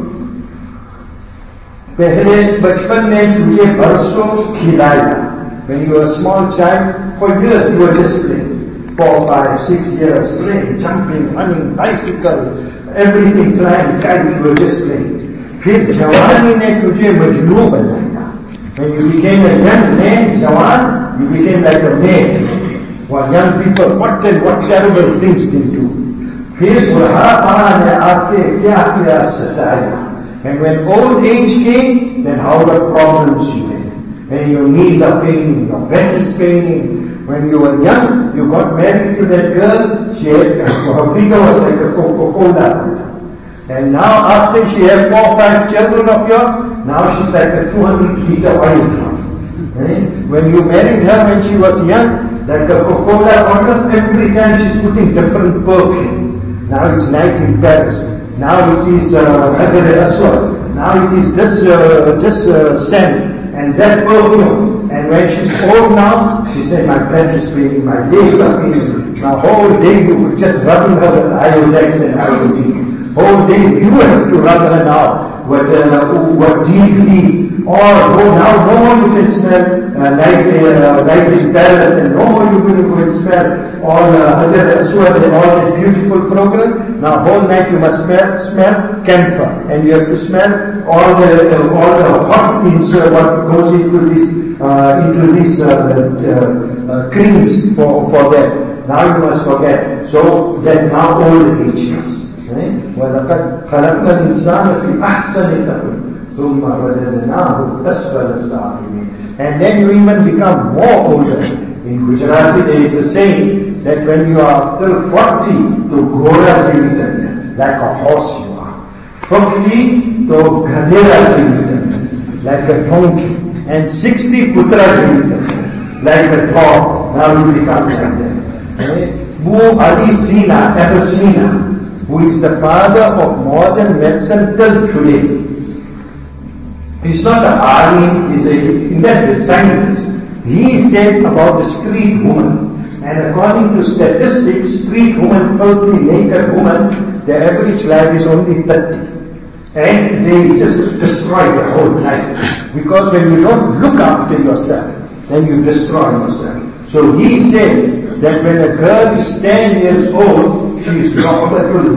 पहले बचपन में तुझे बरसों खिलाया. When you were a small child, for years you were just playing. Four, five, six years playing, jumping, running, bicycle, everything, flying, kite, you were just playing. फिर जवानी ने तुझे मजनू बनाया. When you became a young man, Jawan, you became like a man. While young people, what and what terrible things they do. फिर बुढ़ापा ने आपके क्या क्या सताया. And when old age came, then how the problems you had. And your knees are paining, your back is paining. When you were young, you got married to that girl, she had, her figure was like a Coca-Cola. And now after she had four or five children of yours, now she's like a two hundred liter oil drum. Eh? When you married her when she was young, like a Coca-Cola bottle, every time she's putting different perfume. Now it's night in Paris. Now it is Hajar al-Aswad. Now it is this, uh, this uh, scent and that perfume. And when she's old now, she said, my back is paining, my legs are paining. Now whole day you would just rubbing her with Iodex and iodine. Whole day you have to rub her now with uh, what D V D. Or oh, now no more you can smell uh, like, uh, like in Paris, and no more you will go and smell all uh, Hajar Aswad and all that beautiful program. Now whole night you must smell, smell camphor, and you have to smell all the uh, all the hot things uh, what goes into this uh, into these uh, uh, uh, creams for for them. Now you must forget. So then now old age comes. وَلَقَدْ خَلَقْنَا الْإِنسَانَ فِي أَحْسَنِ تَقْوِيمٍ ثُمَّ رَدَدْنَاهُ أَسْفَلَ السَّافِلِينَ. And then you even become more older. In Gujarati there is a saying that when you are till forty, to Ghora Jivitanya, like a horse you are. fifty, to Gadera Jivitanya, like a donkey. And sixty, Putra Jivitanya, like a dog. Now you become like that. Who Ali Sina, Avicenna, who is the father of modern medicine till today. He's not an alim, he's an invented scientist. He said about the street woman, and according to statistics, street woman, filthy, naked woman, their average life is only thirty. And they just destroy their whole life. Because when you don't look after yourself, then you destroy yourself. So he said that when a girl is ten years old, she is Rahmatul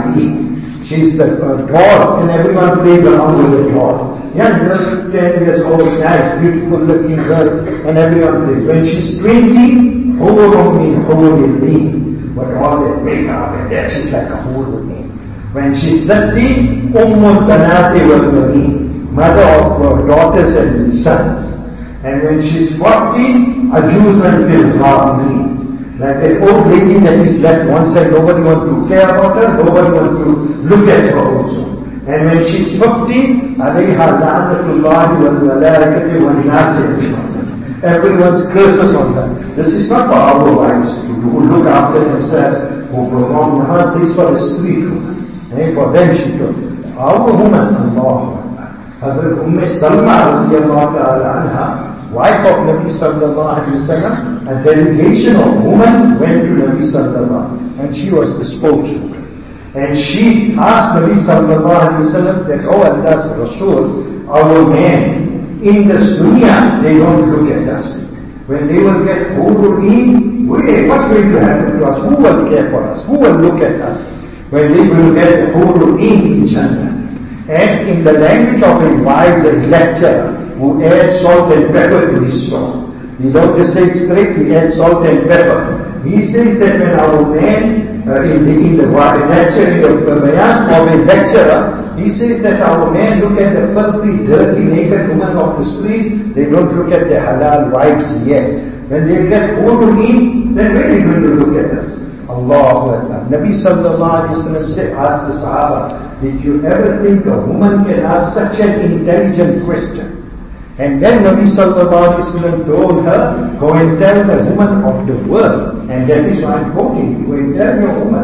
Lahi. She is the uh, doll, and everyone plays around with the doll. Young girl, ten years old, nice, beautiful looking girl, and everyone plays. When she's twenty, Hurumi, Hurumi, but all that makeup and that, she's like a Hurumi. When she's thirty, Ummul Banati wal Bani, mother of uh, daughters and sons. And when she's forty, Ajuzan fil Ghabni. Like that old lady that is left one side, nobody wants to care about her, nobody wants to look at her also. And when she's fifty, alayha la'natullahi wal malaikati wal nasi. Everyone's curses on her. This is not for our wives who look after themselves, who perform her. This is for the street woman. And for them she took. Our woman, Allah. Hazrat Umm Salma radiallahu ta'ala anha, wife of Nabi sallallahu alayhi wa sallam, a delegation of women went to Nabi sallallahu, and she was the spokeswoman. And she asked Nabi sallallahu alayhi wa sallam that, oh Allah's Rasul, our men in this dunya, they don't look at us. When they will get Hurul-Een, what's going to happen to us? Who will care for us? Who will look at us? When they will get Hurul-Een in Jannah. And in the language of a wise and lecturer, who adds salt and pepper to his song. He don't just say it straight, he adds salt and pepper. He says that when our man, uh, in the, in the lecture, in the bayan of a lecturer, he says that our men look at the filthy, dirty, naked woman of the street, they don't look at the halal wives yet. When they get Hurul-Een, then where are they going to look at us? Allahu Akbar. Nabi sallallahu alayhi wa sallam asked the Sahaba, did you ever think a woman can ask such an intelligent question? And then Nabi sallallahu alayhi wa sallam told her, go and tell the woman of the world, and that is why I'm quoting you, go and tell your woman,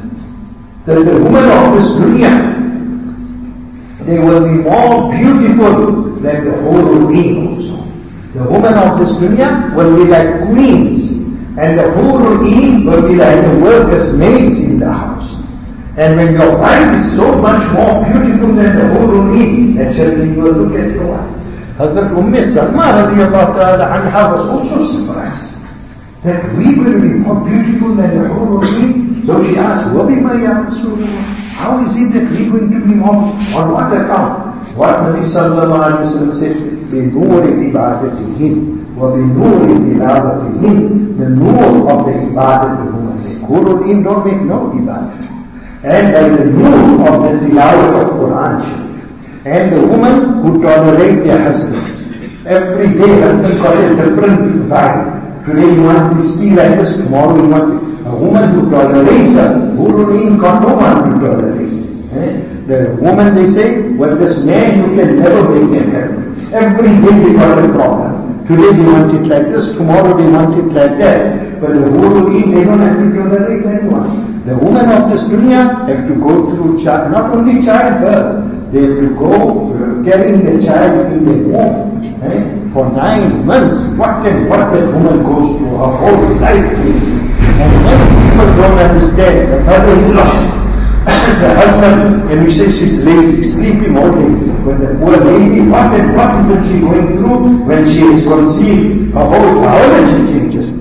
that the woman of this dunya, they will be more beautiful than the Hurul-Een also. The woman of this dunya will be like queens, and the Hurul-Een will be like the workers' maids in the house. And when your wife is so much more beautiful than the Hurul-Een, naturally you will look at your wife. Hazrat Umm Salma radiallahu ta'ala anha was also surprised that we will be more beautiful than the Hurul-Een. So she asked, Wabima ya Rasulullah, how is it that we are going to be more? On what account? What Nabi sallallahu alayhi wa sallam said, بِنُورِ إِبَادَتِهِمْ وَبِنُورِ تِلَاوَتِهِمْ. The nur of the ibadat the woman make. Hurul-Een don't make no ibadat. And by the nur of the tilawat of Quran. And the women who tolerate their husbands. Every day husband got a different vibe. Today you want this tea like this, tomorrow you want it. A woman who tolerates her, Hurul-Een got no one to tolerate. Eh? The woman, they say, well, this man you can never make him happy. Every day they got a problem. Today they want it like this, tomorrow they want it like that. But the Hurul-Een, they don't have to tolerate anyone. The women of this dunya have to go through child, not only childbirth, they have to go uh, carrying the child in their womb eh? for nine months. What and what that woman goes through, her whole life changes. And many people don't understand. The mother-in-law, the husband, and we say she's lazy, sleeping all day. But the poor lady, what and what isn't she going through when she is conceived? Her whole biology changes.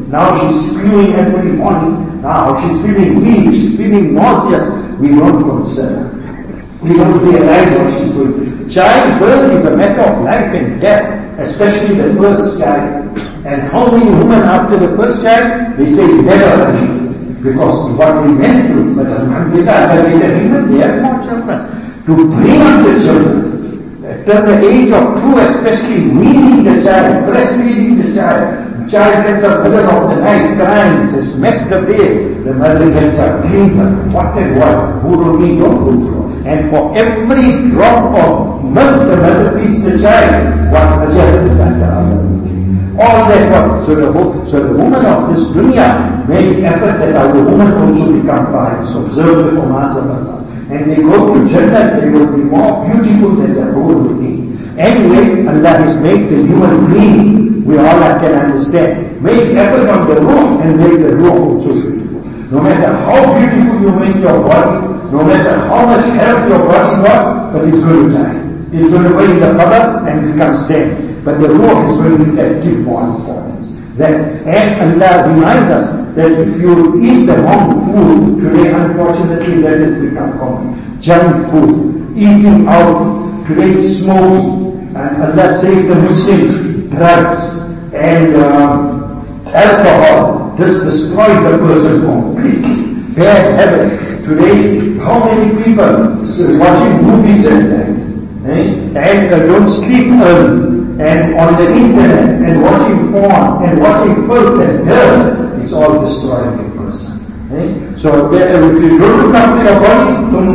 Now she's spewing every morning. Now she's feeling weak, she's feeling nauseous. We don't consider. We don't realize what she's doing. Childbirth is a matter of life and death, especially the first child. And how many women after the first child, they say never again. Because what they went through, but alhamdulillah, they have more children. To bring up the children, till the age of two, especially weaning the child, breastfeeding the child. The child gets up middle of the night, crying, says, messed the day. The mother gets up, cleans up, what and what, who do we don't go through. And for every drop of milk the mother feeds the child, what the child is done. All that work. So the, so the woman of this dunya made effort that our woman also become pious, observe the commands of Allah. And they go to Jannah, they will be more beautiful than the whole being. Anyway, Allah has made the human being, we all can understand. Make effort on the ruh and make the ruh also beautiful. No matter how beautiful you make your body, no matter how much health your body got, but it's going to die. It's going to go in the qabr and become sand. But the ruh is going to give more importance. That, and Allah reminds us that if you eat the wrong food, today unfortunately that has become common. Junk food, eating out, today smoking, and Allah saved the Muslims, drugs, and um, alcohol. This destroys a person completely. Bad habits. Today, how many people watching movies at night, eh? and uh, don't sleep early. And on the internet, and watching porn, and watching filth and dirt, it's all destroying a person. Eh? So if you don't look after your body,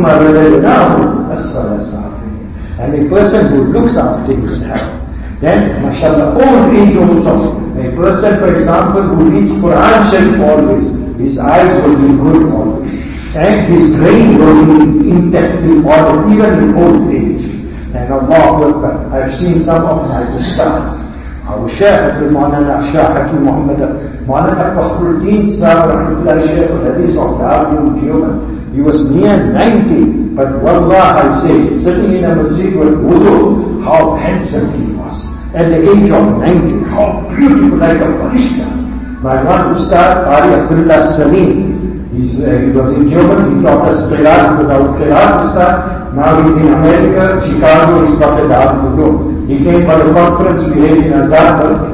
and a person who looks after his health, then, mashallah, old age also. A person, for example, who reads Quran Sharif always, his eyes will be good always, and his brain will be intact in order, even in old age. And Allah, I've seen some of my ustads. Our Shaykh, Maulana Shah Hakim Muhammad, Maulana Fakhruddin Sahib, Rahmatullah Shaykh al-Hadith of Darul Deoband. He was near ninety, but wallah I say, sitting in a masjid with wudu, how handsome he was. At the age of ninety, how beautiful, like a farishta. My one ustad, Ari Abdullah Salim, he's, uh, he was in Germany, he taught us Qiraat, without Qiraat ustad. Now he's in America, Chicago, he's got a Darul Uloom. He came for a conference we had in Azad.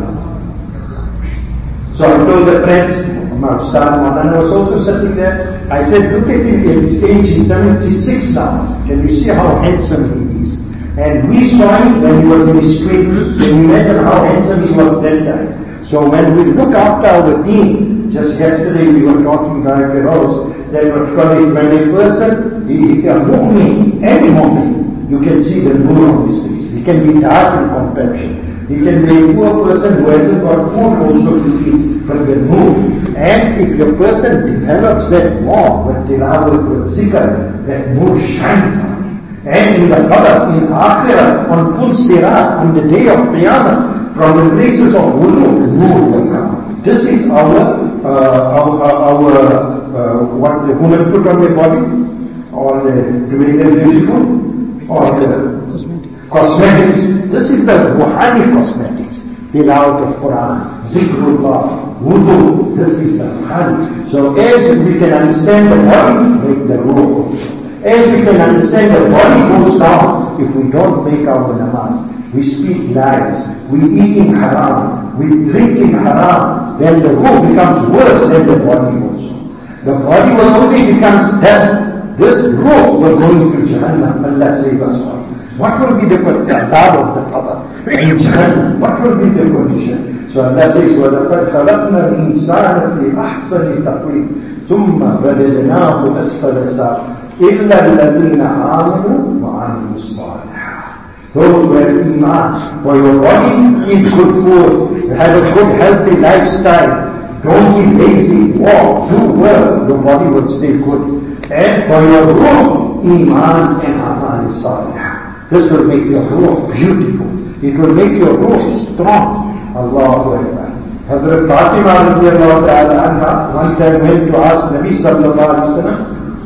So I told the friends, my Ustad Maulana was also sitting there. I said, look at him at his age, he's seventy-six now. Can you see how handsome he is? And we saw him when he was in his twenties. Can you imagine how handsome he was that time? So when we look after our deen, just yesterday we were talking about the house, that was when a person, he, a mu'min, any mu'min, you can see the nur on his face. He can be dark in complexion. He can be a poor person who hasn't got food also to eat, but the nur. And if the person develops that more, with tilawat, with zikr, that nur shines on him. And in the qabr, in akhirah, on full sirat, on the day of Qiyamah, from the places of wudu, the nur will come. This is our, uh, our, our uh, what the women put on their body, or the, to make them beautiful, or the cosmetics. This is the ruhani cosmetics. Tilawat of Quran, zikrullah, wudu. This is the ruhani. So as we can understand the body, make the ruh also. As we can understand the body goes down if we don't make our namaz. We speak lies, we eat in haram, we drink in haram, then the ruh becomes worse than the body also. The body will only becomes dust. This ruh will go into Jahannam. Allah save us all. What will be the azab of the qabr? In Jahannam, what will be the condition? So Allah says, وَلَقَدْ خَلَقْنَا الْإِنسَانَ فِي أَحْسَنِ تَقْوِيمٍ ثُمَّ بَدَلْنَاهُ أَسْفَلَ سَافِلِينَ إِلَّا الَّذِينَ آمَنُوا وَعَمِلُوا الصَّالِحَاتِ. Those who have iman. For your body, eat good food, have a good healthy lifestyle. Don't be lazy, walk, do well, your body will stay good. And for your ruh, iman and amal salih. This will make your ruh beautiful. It will make your ruh strong. Allahu Akbar. Hazrat Fatima radiallahu ta'ala anha one time went to ask Nabi sallallahu alayhi wa sallam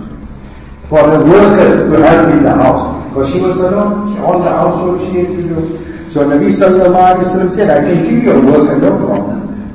for a worker to help in the house. Because she was alone, all the household she had to do. So Nabi sallallahu alayhi wa sallam said, I can give you a worker, no problem.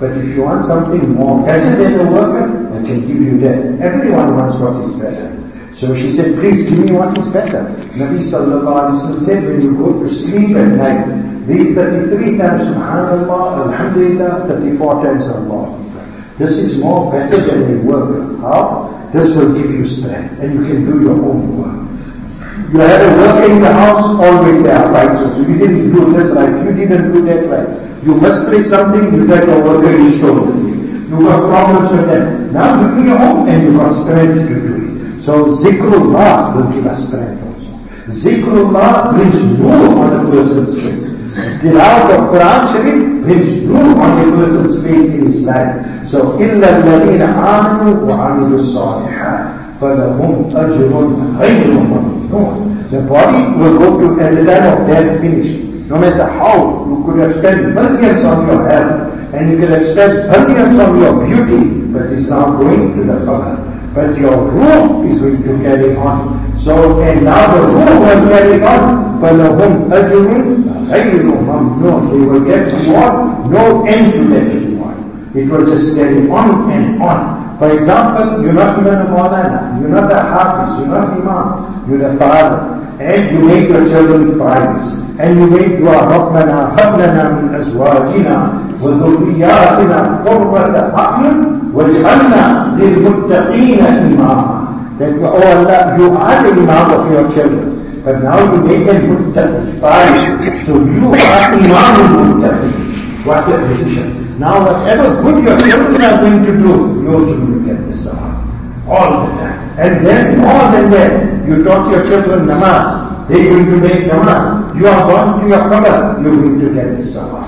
But if you want something more better than a worker, I can give you that. Everyone wants what is better. So she said, please give me what is better. Nabi sallallahu alayhi wa sallam said, when you go to sleep at night, read thirty-three times Subhanallah, Alhamdulillah, thirty-four times Allah. This is more better than a worker. How? This will give you strength and you can do your own work. You had a worker in the house, always there are fights. So you didn't do this right, you didn't do that right. You misplaced something, you got your worker, you stole it. You got problems with them. Now you do your own and you got strength to do it. So zikrullah will give us strength also. Zikrullah brings nur on a person's face. Tilawat of Quran Sharif brings nur on a person's face in his life. So إِلَّا الَّذِينَ آمَنُوا وَعَمِلُوا الصَّالِحَاتِ فَلَهُمْ أَجْرٌ غَيْرُ مَمْنُونٍ. The body will go to at the time of death finished. No matter how you could have spent millions on your health and you could have spent billions on your beauty, but it's now going to the qabr. But your ruh is going to carry on. So, and now the ruh will carry on. فَلَهُمْ أَجْرٌ غَيْرُ مَمْنُونٍ. They will get reward, no end to that reward. It will just carry on and on. For example, you're not even a Maulana, you're not a Hafiz, you're not Imam, you're a father. And you make your children pious. And you make dua, رَبَّنَا هَبْ لَنَا مِنْ أَزْوَاجِنَا وَذُرِّيَّاتِنَا قُرَّةَ أَعْيُنٍ وَاجْعَلْنَا لِلْمُتَّقِينَ إِمَامًا. That, oh Allah, you are the Imam of your children. But now you make them muttaqi, pious. So you are Imam al-Muttaqi. What a position. Now whatever good your children are going to do, your children will get the sawab. All the time. And then more than that, you taught your children namaz. They're going to make namaz. You are gone to your qabr, you're going to get the sawab.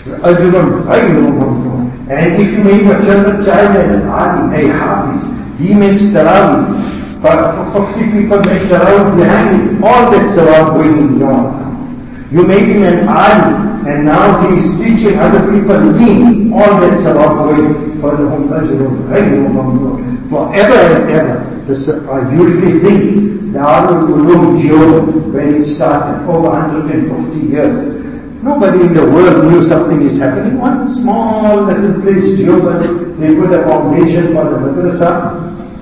Ajrun ghayru mamnun. And if you make your children child and Ali, a hafiz, he makes tarawih. fifty people make tarawih behind him. All that sawab going in your account. You make him an Ali, and now he is teaching other people deen. All that sawab going for the hum ajrun ghayru mamnun. Forever and ever. This, I usually think the Darul Uloom Deoband, when it started over one hundred fifty years, nobody in the world knew something is happening. One small little place, Deoband, they put a foundation for the madrasa.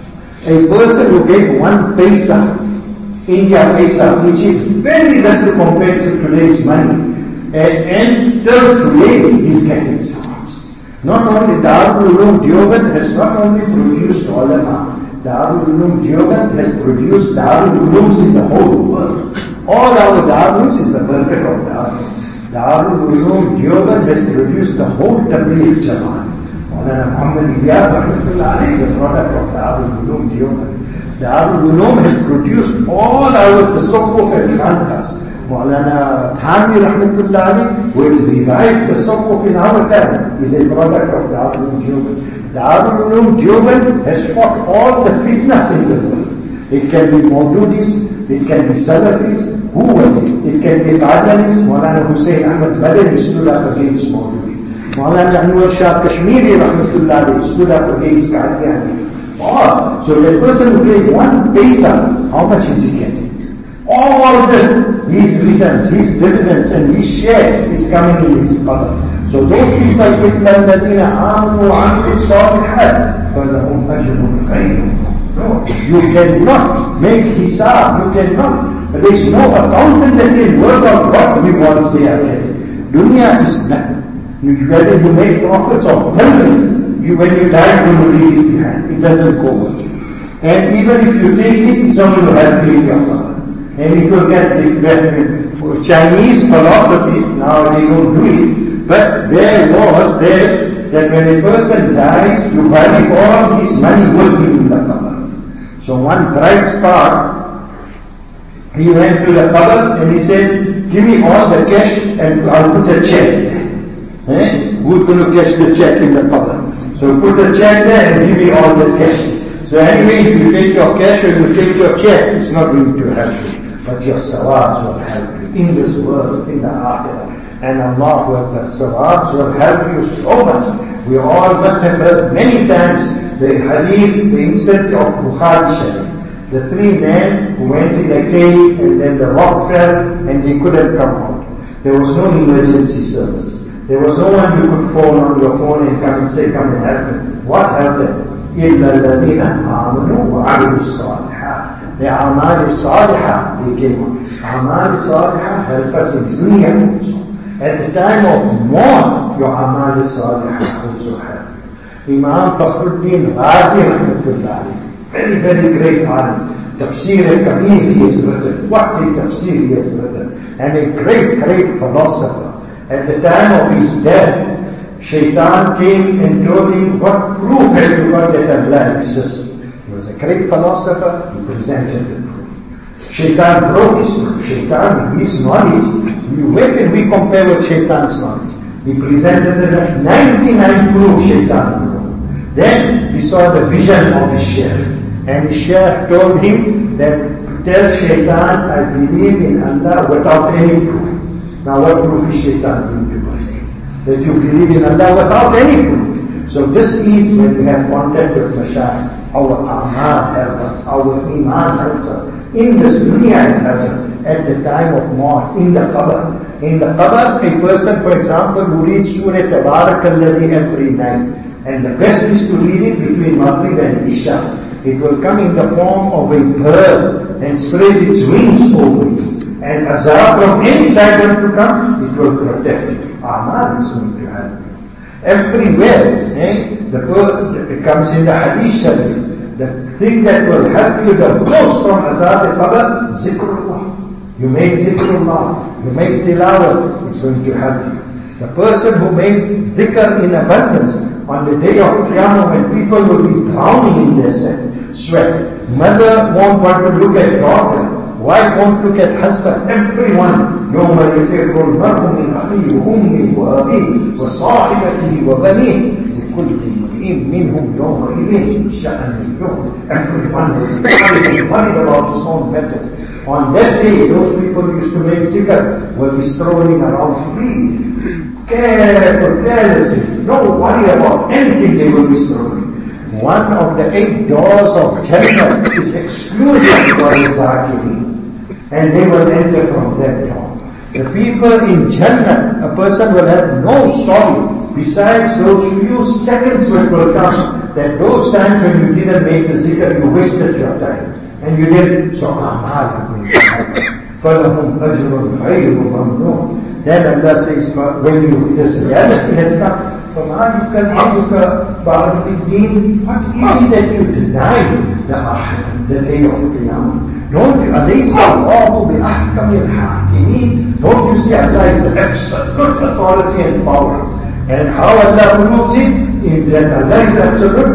A person who gave one paisa, India paisa, which is very little compared to today's money, and, and till today he's getting sawabs. Not only Darul Uloom Deoband has not only produced ulama, Darul Uloom Deoband has produced Darul Ulooms in the whole world. All our Daruls is the barakat of Darul. Darul Uloom Deoband has produced the whole Tabligh Jamaat. Maulana Muhammad Ilyas rahmatullah alayhi, the product of Darul Uloom Deoband. Darul Uloom has produced all our Tasawwuf and Khankas. Maulana Thani rahmatullah alayhi, who has revived Tasawwuf in our time, is a product of Darul Uloom Deoband. Darul Uloom Deoband has fought all the fitnas in the world. It can be Maududis, it can be Salafis, who were it? It can be Qadianis. Maulana Hussain Ahmad Madani stood up against Maududi. Maulana Anwar Shah Kashmiri rahmatullah stood up against Qadiani. Oh, so the person who gave one paisa, how much is he getting? All this, his returns, his dividends and his share is coming in his qabr. So those people, إِلَّا الَّذِينَ آمَنُوا وَعَمِلُوا الصَّالِحَاتِ فَلَهُمْ أَجْرٌ غَيْرُ مَمْنُونٍ. No, you cannot make hisab, you cannot. There is no accountant that can work out what rewards they are getting. Dunya is nothing. Whether you make profits of millions, you, when you die, you will leave it behind. It doesn't go with you. And even if you take it, someone will help you in your life. And if you get this Chinese philosophy, now they don't do it. But there was this, that when a person dies, you bury all his money with him in the qabr. So one bright spark, he went to the qabr and he said, give me all the cash and I'll put a check. Eh? Who's going to cash the check in the qabr? So put the check there and give me all the cash. So anyway, if you take your cash and you take your check, it's not going to help you. But your sawabs will help you in this world, in the akhirah. And Allahu Akbar, sawabs will help you so much. We all must have heard many times the hadith, the instance of Bukhari Sharif. The three men who went in a cave and then the rock fell and they couldn't come out. There was no emergency service. There was no one you could phone on your phone and come and say, come and help me. What happened? إِلَّا الَّذِينَ آمَنُوا وَعَمِلُوا الصَّالِحَاتِ. The A'mal Salihah they came on. A'mal Salihah help us in dunya also. At the time of mourn, your A'mal Salihah also help. Imam Fakhruddin Razi Rahmatullah, very, very great alim. Tafsir al-Kabir he has written. What a tafsir he has written. And a great, great philosopher. At the time of his death, Shaitan came and told him, what proof have you got that Allah exists? He was a great philosopher, he presented the proof. Shaitan broke his proof. Shaitan, his knowledge, where can we compare with Shaitan's knowledge? He presented the ninety-nine proofs Shaitan broke. Then he saw the vision of his Shaykh. And his Shaykh told him that tell Shaitan, I believe in Allah without any proof. Now what proof is Shaitan going to believe? That you believe in Allah without any proof. So this is when we have contact with Mashayikh. Our Amal helps us, our Iman helps us. In this dunya and heaven, at the time of maut, in the qabr. In the qabr, a person, for example, who reads Surah Tabarakalladhi every night. And the best is to read it between Maghrib and Isha. It will come in the form of a bird and spread its wings over you. And azab from any side going to come, it will protect you. Amal is going to help you. Everywhere, eh, the bird, it comes in the hadith sharif. The thing that will help you the most from azab al-qabr, zikrullah. You make zikrullah, you make tilawat, it's going to help you. The person who made dhikr in abundance, on the day of Qiyamah when people will be drowning in their sweat, mother won't want to look at daughter, wife won't look at husband, everyone. يوم يفر المرء من أخيه وأمه وأبيه وصاحبته وبنيه لكل امرئ منهم يومئذ شأن يغنيه. Everyone will be worried about his own matters. On that day, those people who used to make zikr will be strolling around free, careful, carelessly, no worry about anything. They will be strolling. One of the eight doors of Jannah is exclusive for the Zakirin, and they will enter from that door. The people in Jannah, a person will have no sorrow besides those few seconds which will come, that those times when you didn't make the zikr, you wasted your time. And you did, so Amal فَلَهُمْ أَجْرٌ غَيْرُ مَمْنُونَ. Then Allah says, when you, this reality has come, فَمَا يُكَلِّمُكَ بَعْدُ الدِّينِ. What is it that you deny the Akhirah, the day of Qiyamah? Don't you, أَلَيْسَ اللَّهُ بِأَحْكَمِ الْحَاكِمِينَ. Don't you see Allah is the absolute authority and power? And how Allah proves it? Is that Allah is absolute.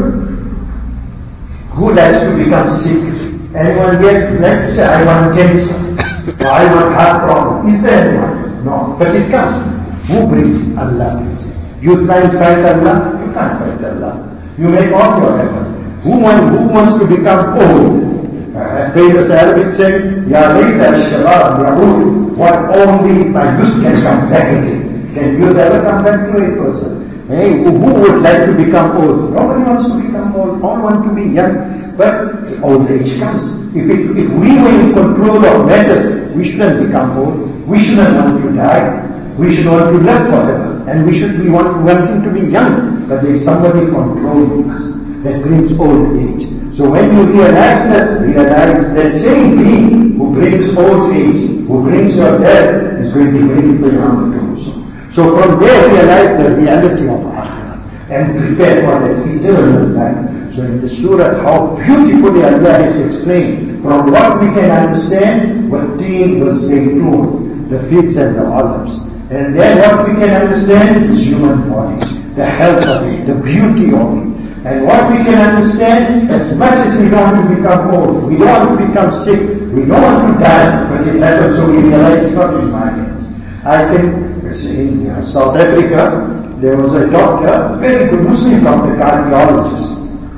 Who likes to become sick? Anyone yet like to say, I want cancer, or I want heart problem? Is there anyone? No. But it comes. Who brings it? Allah brings it. You try and fight Allah, you can't fight Allah. You make all your effort. Who, want, who wants to become old? Uh, famous Arabic saying, Ya layta al-shabab ya'ud. What only my youth can come back again. Can youth ever come back to a person? Hey, who would like to become old? Nobody wants to become old. All want to be young. But old age comes. If, it, if we were in control of matters, we shouldn't become old. We shouldn't want to die. We should want to live forever. And we should be want, wanting to be young. But there is somebody controlling us that brings old age. So when you realize this, realize that same being who brings old age, who brings your death, is going to bring you beyond the also. So from there realize the reality of Akhirah and prepare for that eternal life. So in the surah, how beautifully Allah has explained from what we can understand, what teen was zaytun, the figs and the olives. And then what we can understand is human body, the health of it, the beauty of it. And what we can understand, as much as we don't want to become old, we don't want to become sick, we don't want to die, but it happens so we realize it's not in my hands. I can, in South Africa, there was a doctor, very good Muslim doctor, cardiologist.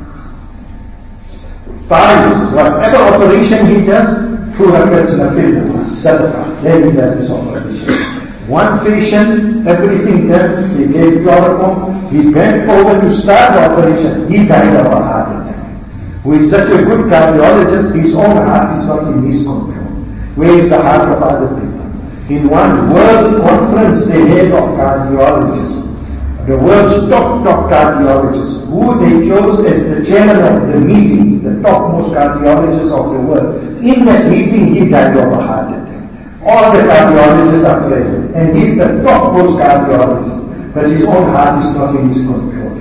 Times, whatever operation he does, two hundred in a field, sadaqah, then he does his operation. One patient, everything done, he gave chloroform, he bent over to start the operation, he died of a heart attack. Who is such a good cardiologist, his own heart is not in his control. Where is the heart of other people? In one world conference they had of cardiologists, the world's top, top cardiologists, who they chose as the chairman of the meeting, the topmost cardiologist of the world. In that meeting, he died of a heart attack. All the cardiologists are present, and he's the topmost cardiologist, but his own heart is not in his control.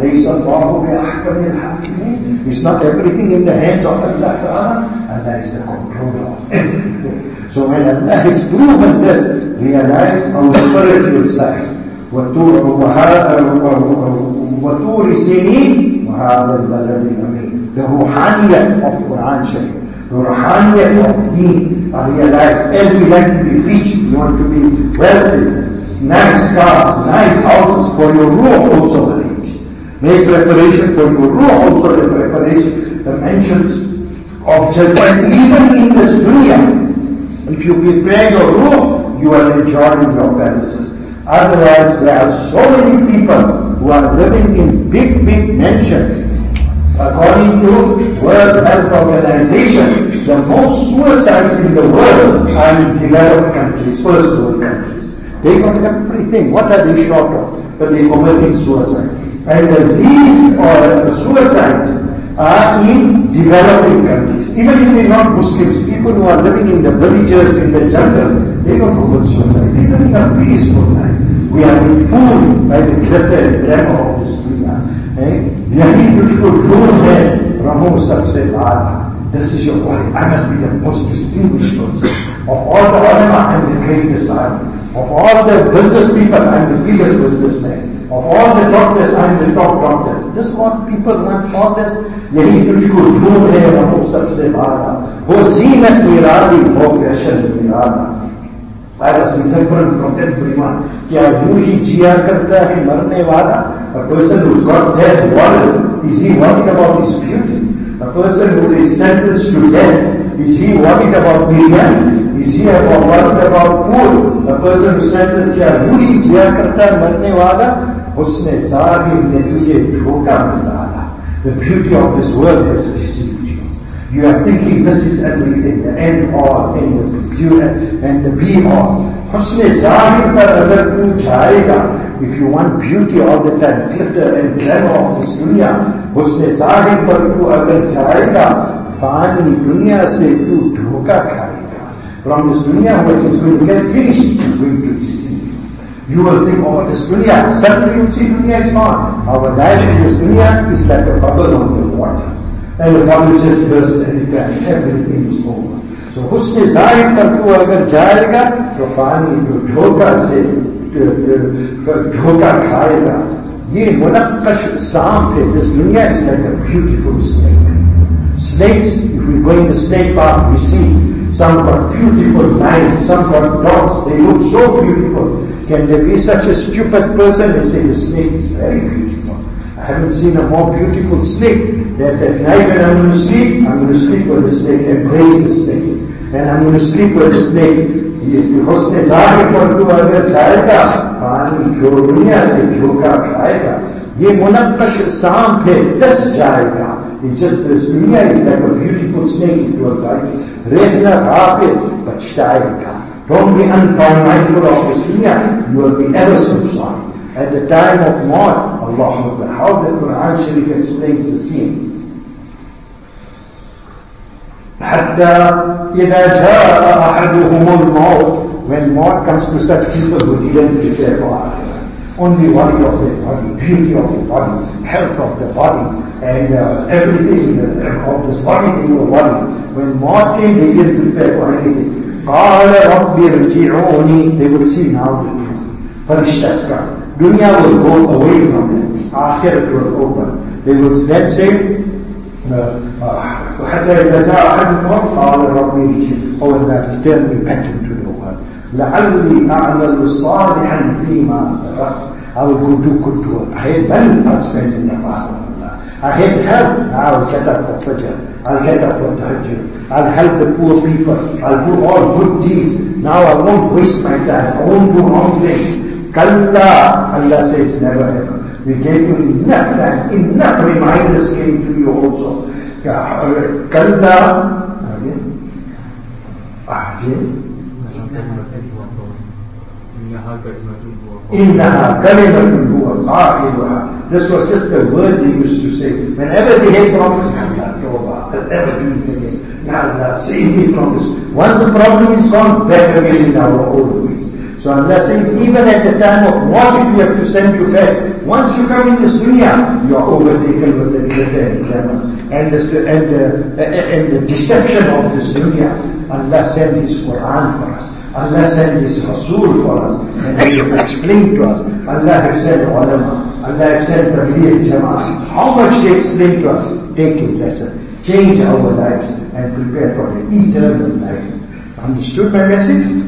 It's not everything in the hands of Allah Ta'ala, and that is the controller of everything. So when Allah has proven this, realize our spiritual side. وَطُورِ سِنِينَ وَهَذَا الْبَلَدِ الْأَمِينَ. The ruhaniyat of Quran Sharif, the ruhaniyat of deen. I realize as we like to be rich, we want to be wealthy, nice cars, nice houses for your ruh also arrange. Make preparation for your ruh also the preparation. The mentions of judgment even in this dunya. If you prepare your ruh, you are enjoying your palaces. Otherwise, there are so many people who are living in big, big mansions. According to World Health Organization, the most suicides in the world are in developed countries, first world countries. They got everything. What are they short of? But they committing suicide. And the least or the suicides are in developing countries. Even if they're not Muslims, people who are living in the villages, in the jungles, they don't commit suicide. They live in a peaceful life. We are fooled by the glitter and glamour of this dunya. Yahi kuchko dhoon hai, Ramu sabse laala. This is your body. I must be the most distinguished person. Of all the ulama, I am the greatest alim. Of all the business people, I am the biggest businessman. Of all the doctors, I am the top doctor. This is what people want, all this. Yahi kuchko dhoon hai, Ramu sabse laala. Ho zinat miradi, ho fashion mirada. I was different from everyone. Kya yu hi jia karta hai marne wala? A person who's got death worried, is he worried about his beauty? A person who is sentenced to death, is he worried about biryani? Is he worried about food? A person who is sentenced, kya yu hi jia karta hai marne wala? Usne zahir ne tujhe dhoka milala. The beauty of this world has deceived you. You are thinking this is everything, the end all, and the beauty and the be all. Husne zahir par agar tu jayega, if you want beauty all the time, glitter and glamour of this dunya, husne zahir par tu agar jayega, fani dunya se tu dhoka khayega. From this dunya, what is going to get finished is going to deceive you. You will think, oh, this dunya, suddenly you see dunya is gone. Our life in this dunya is like a bubble on the water. And the bubble just bursts and everything is over. So, husne zahir par tu agar jayega, to pani to dhoka se, dhoka khayega. Ye munakkash saam hai, this dunya is like a beautiful snake. Snakes, if we go in the snake path, we see some got beautiful lines, some got dots, they look so beautiful. Can there be such a stupid person and say the snake is very beautiful? I haven't seen a more beautiful snake. That at night when I'm going to sleep, I'm going to sleep with the snake, embrace the snake. And I'm going to sleep with the snake. Husne zahir par tu agar jayega, pani jo dunya se dhoka khayega. Ye munakkash saam hai, das jayega. It's just this dunya is like a beautiful snake into a life. Rehna ghafil, pachhtayega. Don't be unmindful of this dunya, you will be ever so sorry. At the time of maut, Allah Akbar, how the Quran Sharif explains the scene. حتى إذا جاء أحدهم الموت, when maut comes to such people who didn't prepare for akhirah, only worry of their body, beauty of the body, health of the body, and uh, everything of this body they were worried. When maut came, they didn't prepare for anything. قال رب ارجعوني, they would see now the truth. Farishtas come. Dunya will go away from them. Akhirat will open. They will then say, حتى إذا جاء أحدهم قال رب ارجعوني, oh and that return me back into the world. لعلي أعمل صالحا فيما تركت. I will go do good work. I had money, I'll spend in the path of Allah. I had help, I'll get up for Fajr. I'll get up for Tahajjud. I'll help the poor people. I'll do all good deeds. Now I won't waste my time. I won't do wrong things. Kalla, Allah says, never ever. We gave you enough time, enough reminders came to you also. Kalla, again, again, إنها كلمة هو قائلها. This was just a word they used to say. Whenever they had problems, whatever do it again. Ya Allah, save me from this. Once the problem is gone, back again in our old ways. So Allah says, even at the time of war, if we have to send you back, once you come in this dunya, you are overtaken with the glitter and glamour and the, and, the, and the deception of this dunya. Allah sent His Quran for us. Allah sent His Rasul for us. And He has explained to us. Allah has sent ulama. Allah has sent the real Jama'ah. How much He explained to us? Take a lesson. Change our lives and prepare for the eternal life. Understood my message?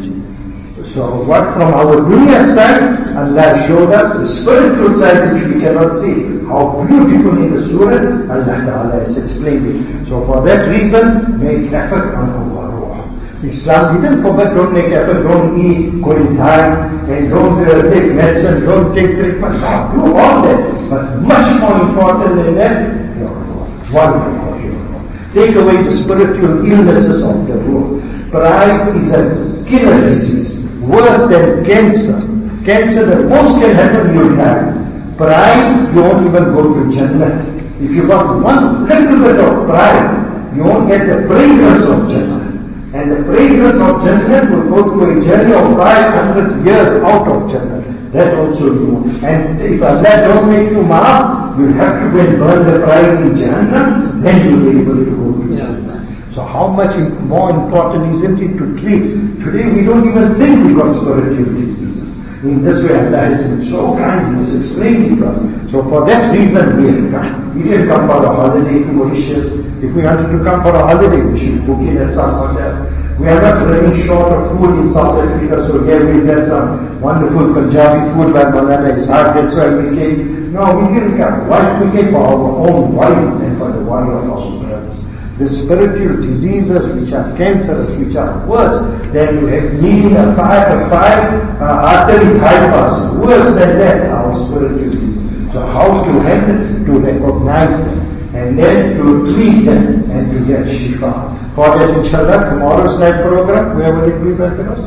So what from our dunya side, Allah showed us the spiritual side which we cannot see. How beautiful in the surah, Allah Ta'ala has explained it. So for that reason, make effort on our ruh. Islam didn't forbid, don't make effort, don't eat, go in time, and don't uh, take medicine, don't take treatment. Do all that. But much more important than that, your ruh. One of your ruh. Take away the spiritual illnesses of the ruh. Pride is a killer disease. Worse than cancer. Cancer, the most can happen, you'll die. Pride, you won't even go to Jannah. If you got one little bit of pride, you won't get the fragrance of Jannah. And the fragrance of Jannah will go to a journey of five hundred years out of Jannah. That also you won't. And if Allah don't make you maaf, you'll have to go and burn the pride in Jannah, then you'll be able to go to Jannah. So how much more important isn't it to treat? Today we don't even think we got spiritual diseases. In this way Allah has been so kind, He has explained it to us. So for that reason we have come. We didn't come for a holiday to Mauritius. If we wanted to come for a holiday, we should book in at some hotel. We are not running short of food in South Africa, so here we get some wonderful Punjabi food by Maulana Ishaq, that's why we came. No, we didn't come. Why we came? For our own wife and for the wife of our brothers. The spiritual diseases which are cancerous, which are worse than you have needing a five, a five uh, artery bypass. Worse than that, our spiritual disease. So how to handle it? To recognize them and then to treat them and to get shifa. For that, inshallah, tomorrow's night program, where will it be, Bethlehem?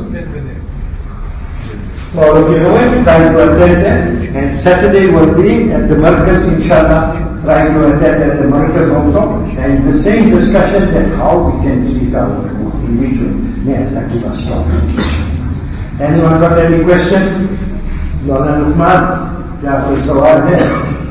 Tomorrow, you know it, try to attend that. And Saturday will be at the Markaz, inshallah. Trying to attend at the Markaz also, and the same discussion that how we can treat our individual. May Allah give us strong education. Anyone got any question? Maulana Luqman, ya koi sawal hai?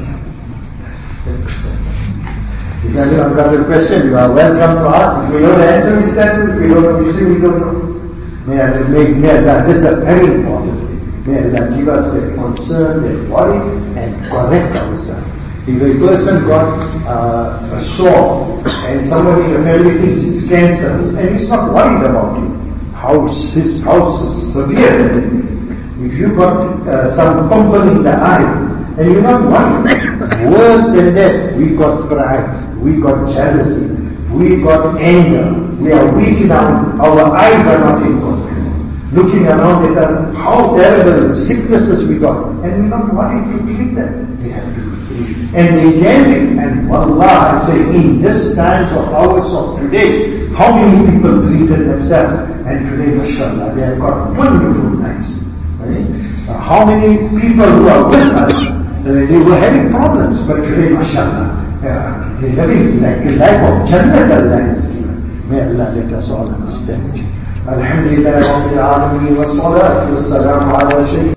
If anyone got a question, you are welcome to ask. If we don't answer it, then we don't know. We say we don't know. May Allah make, may Allah, this is a very important thing. May Allah give us that concern, that worry, and correct ourselves. If a person got uh, a sore and somebody in the family thinks it's cancer and he's not worried about it, how, how severe it is. If you got uh, some pimple in the eye and you're not worried, worse than that, we got pride, we got jealousy, we got anger, we are weak now, our eyes are not in control. Looking around at them, how terrible sicknesses we got, and we're not worried to treat them. We have to. And they can be, and wallah, I say, in this times of ours of today, how many people treated themselves, and today, mashallah, they have got wonderful lives. Right? Uh, how many people who are with us, uh, they were having problems, but today, mashallah, uh, they're living like the life of Jannah Allah has given. May Allah let us all understand. Alhamdulillah, Rabbil Alameen, wa salatu wa salam ala Shaykh.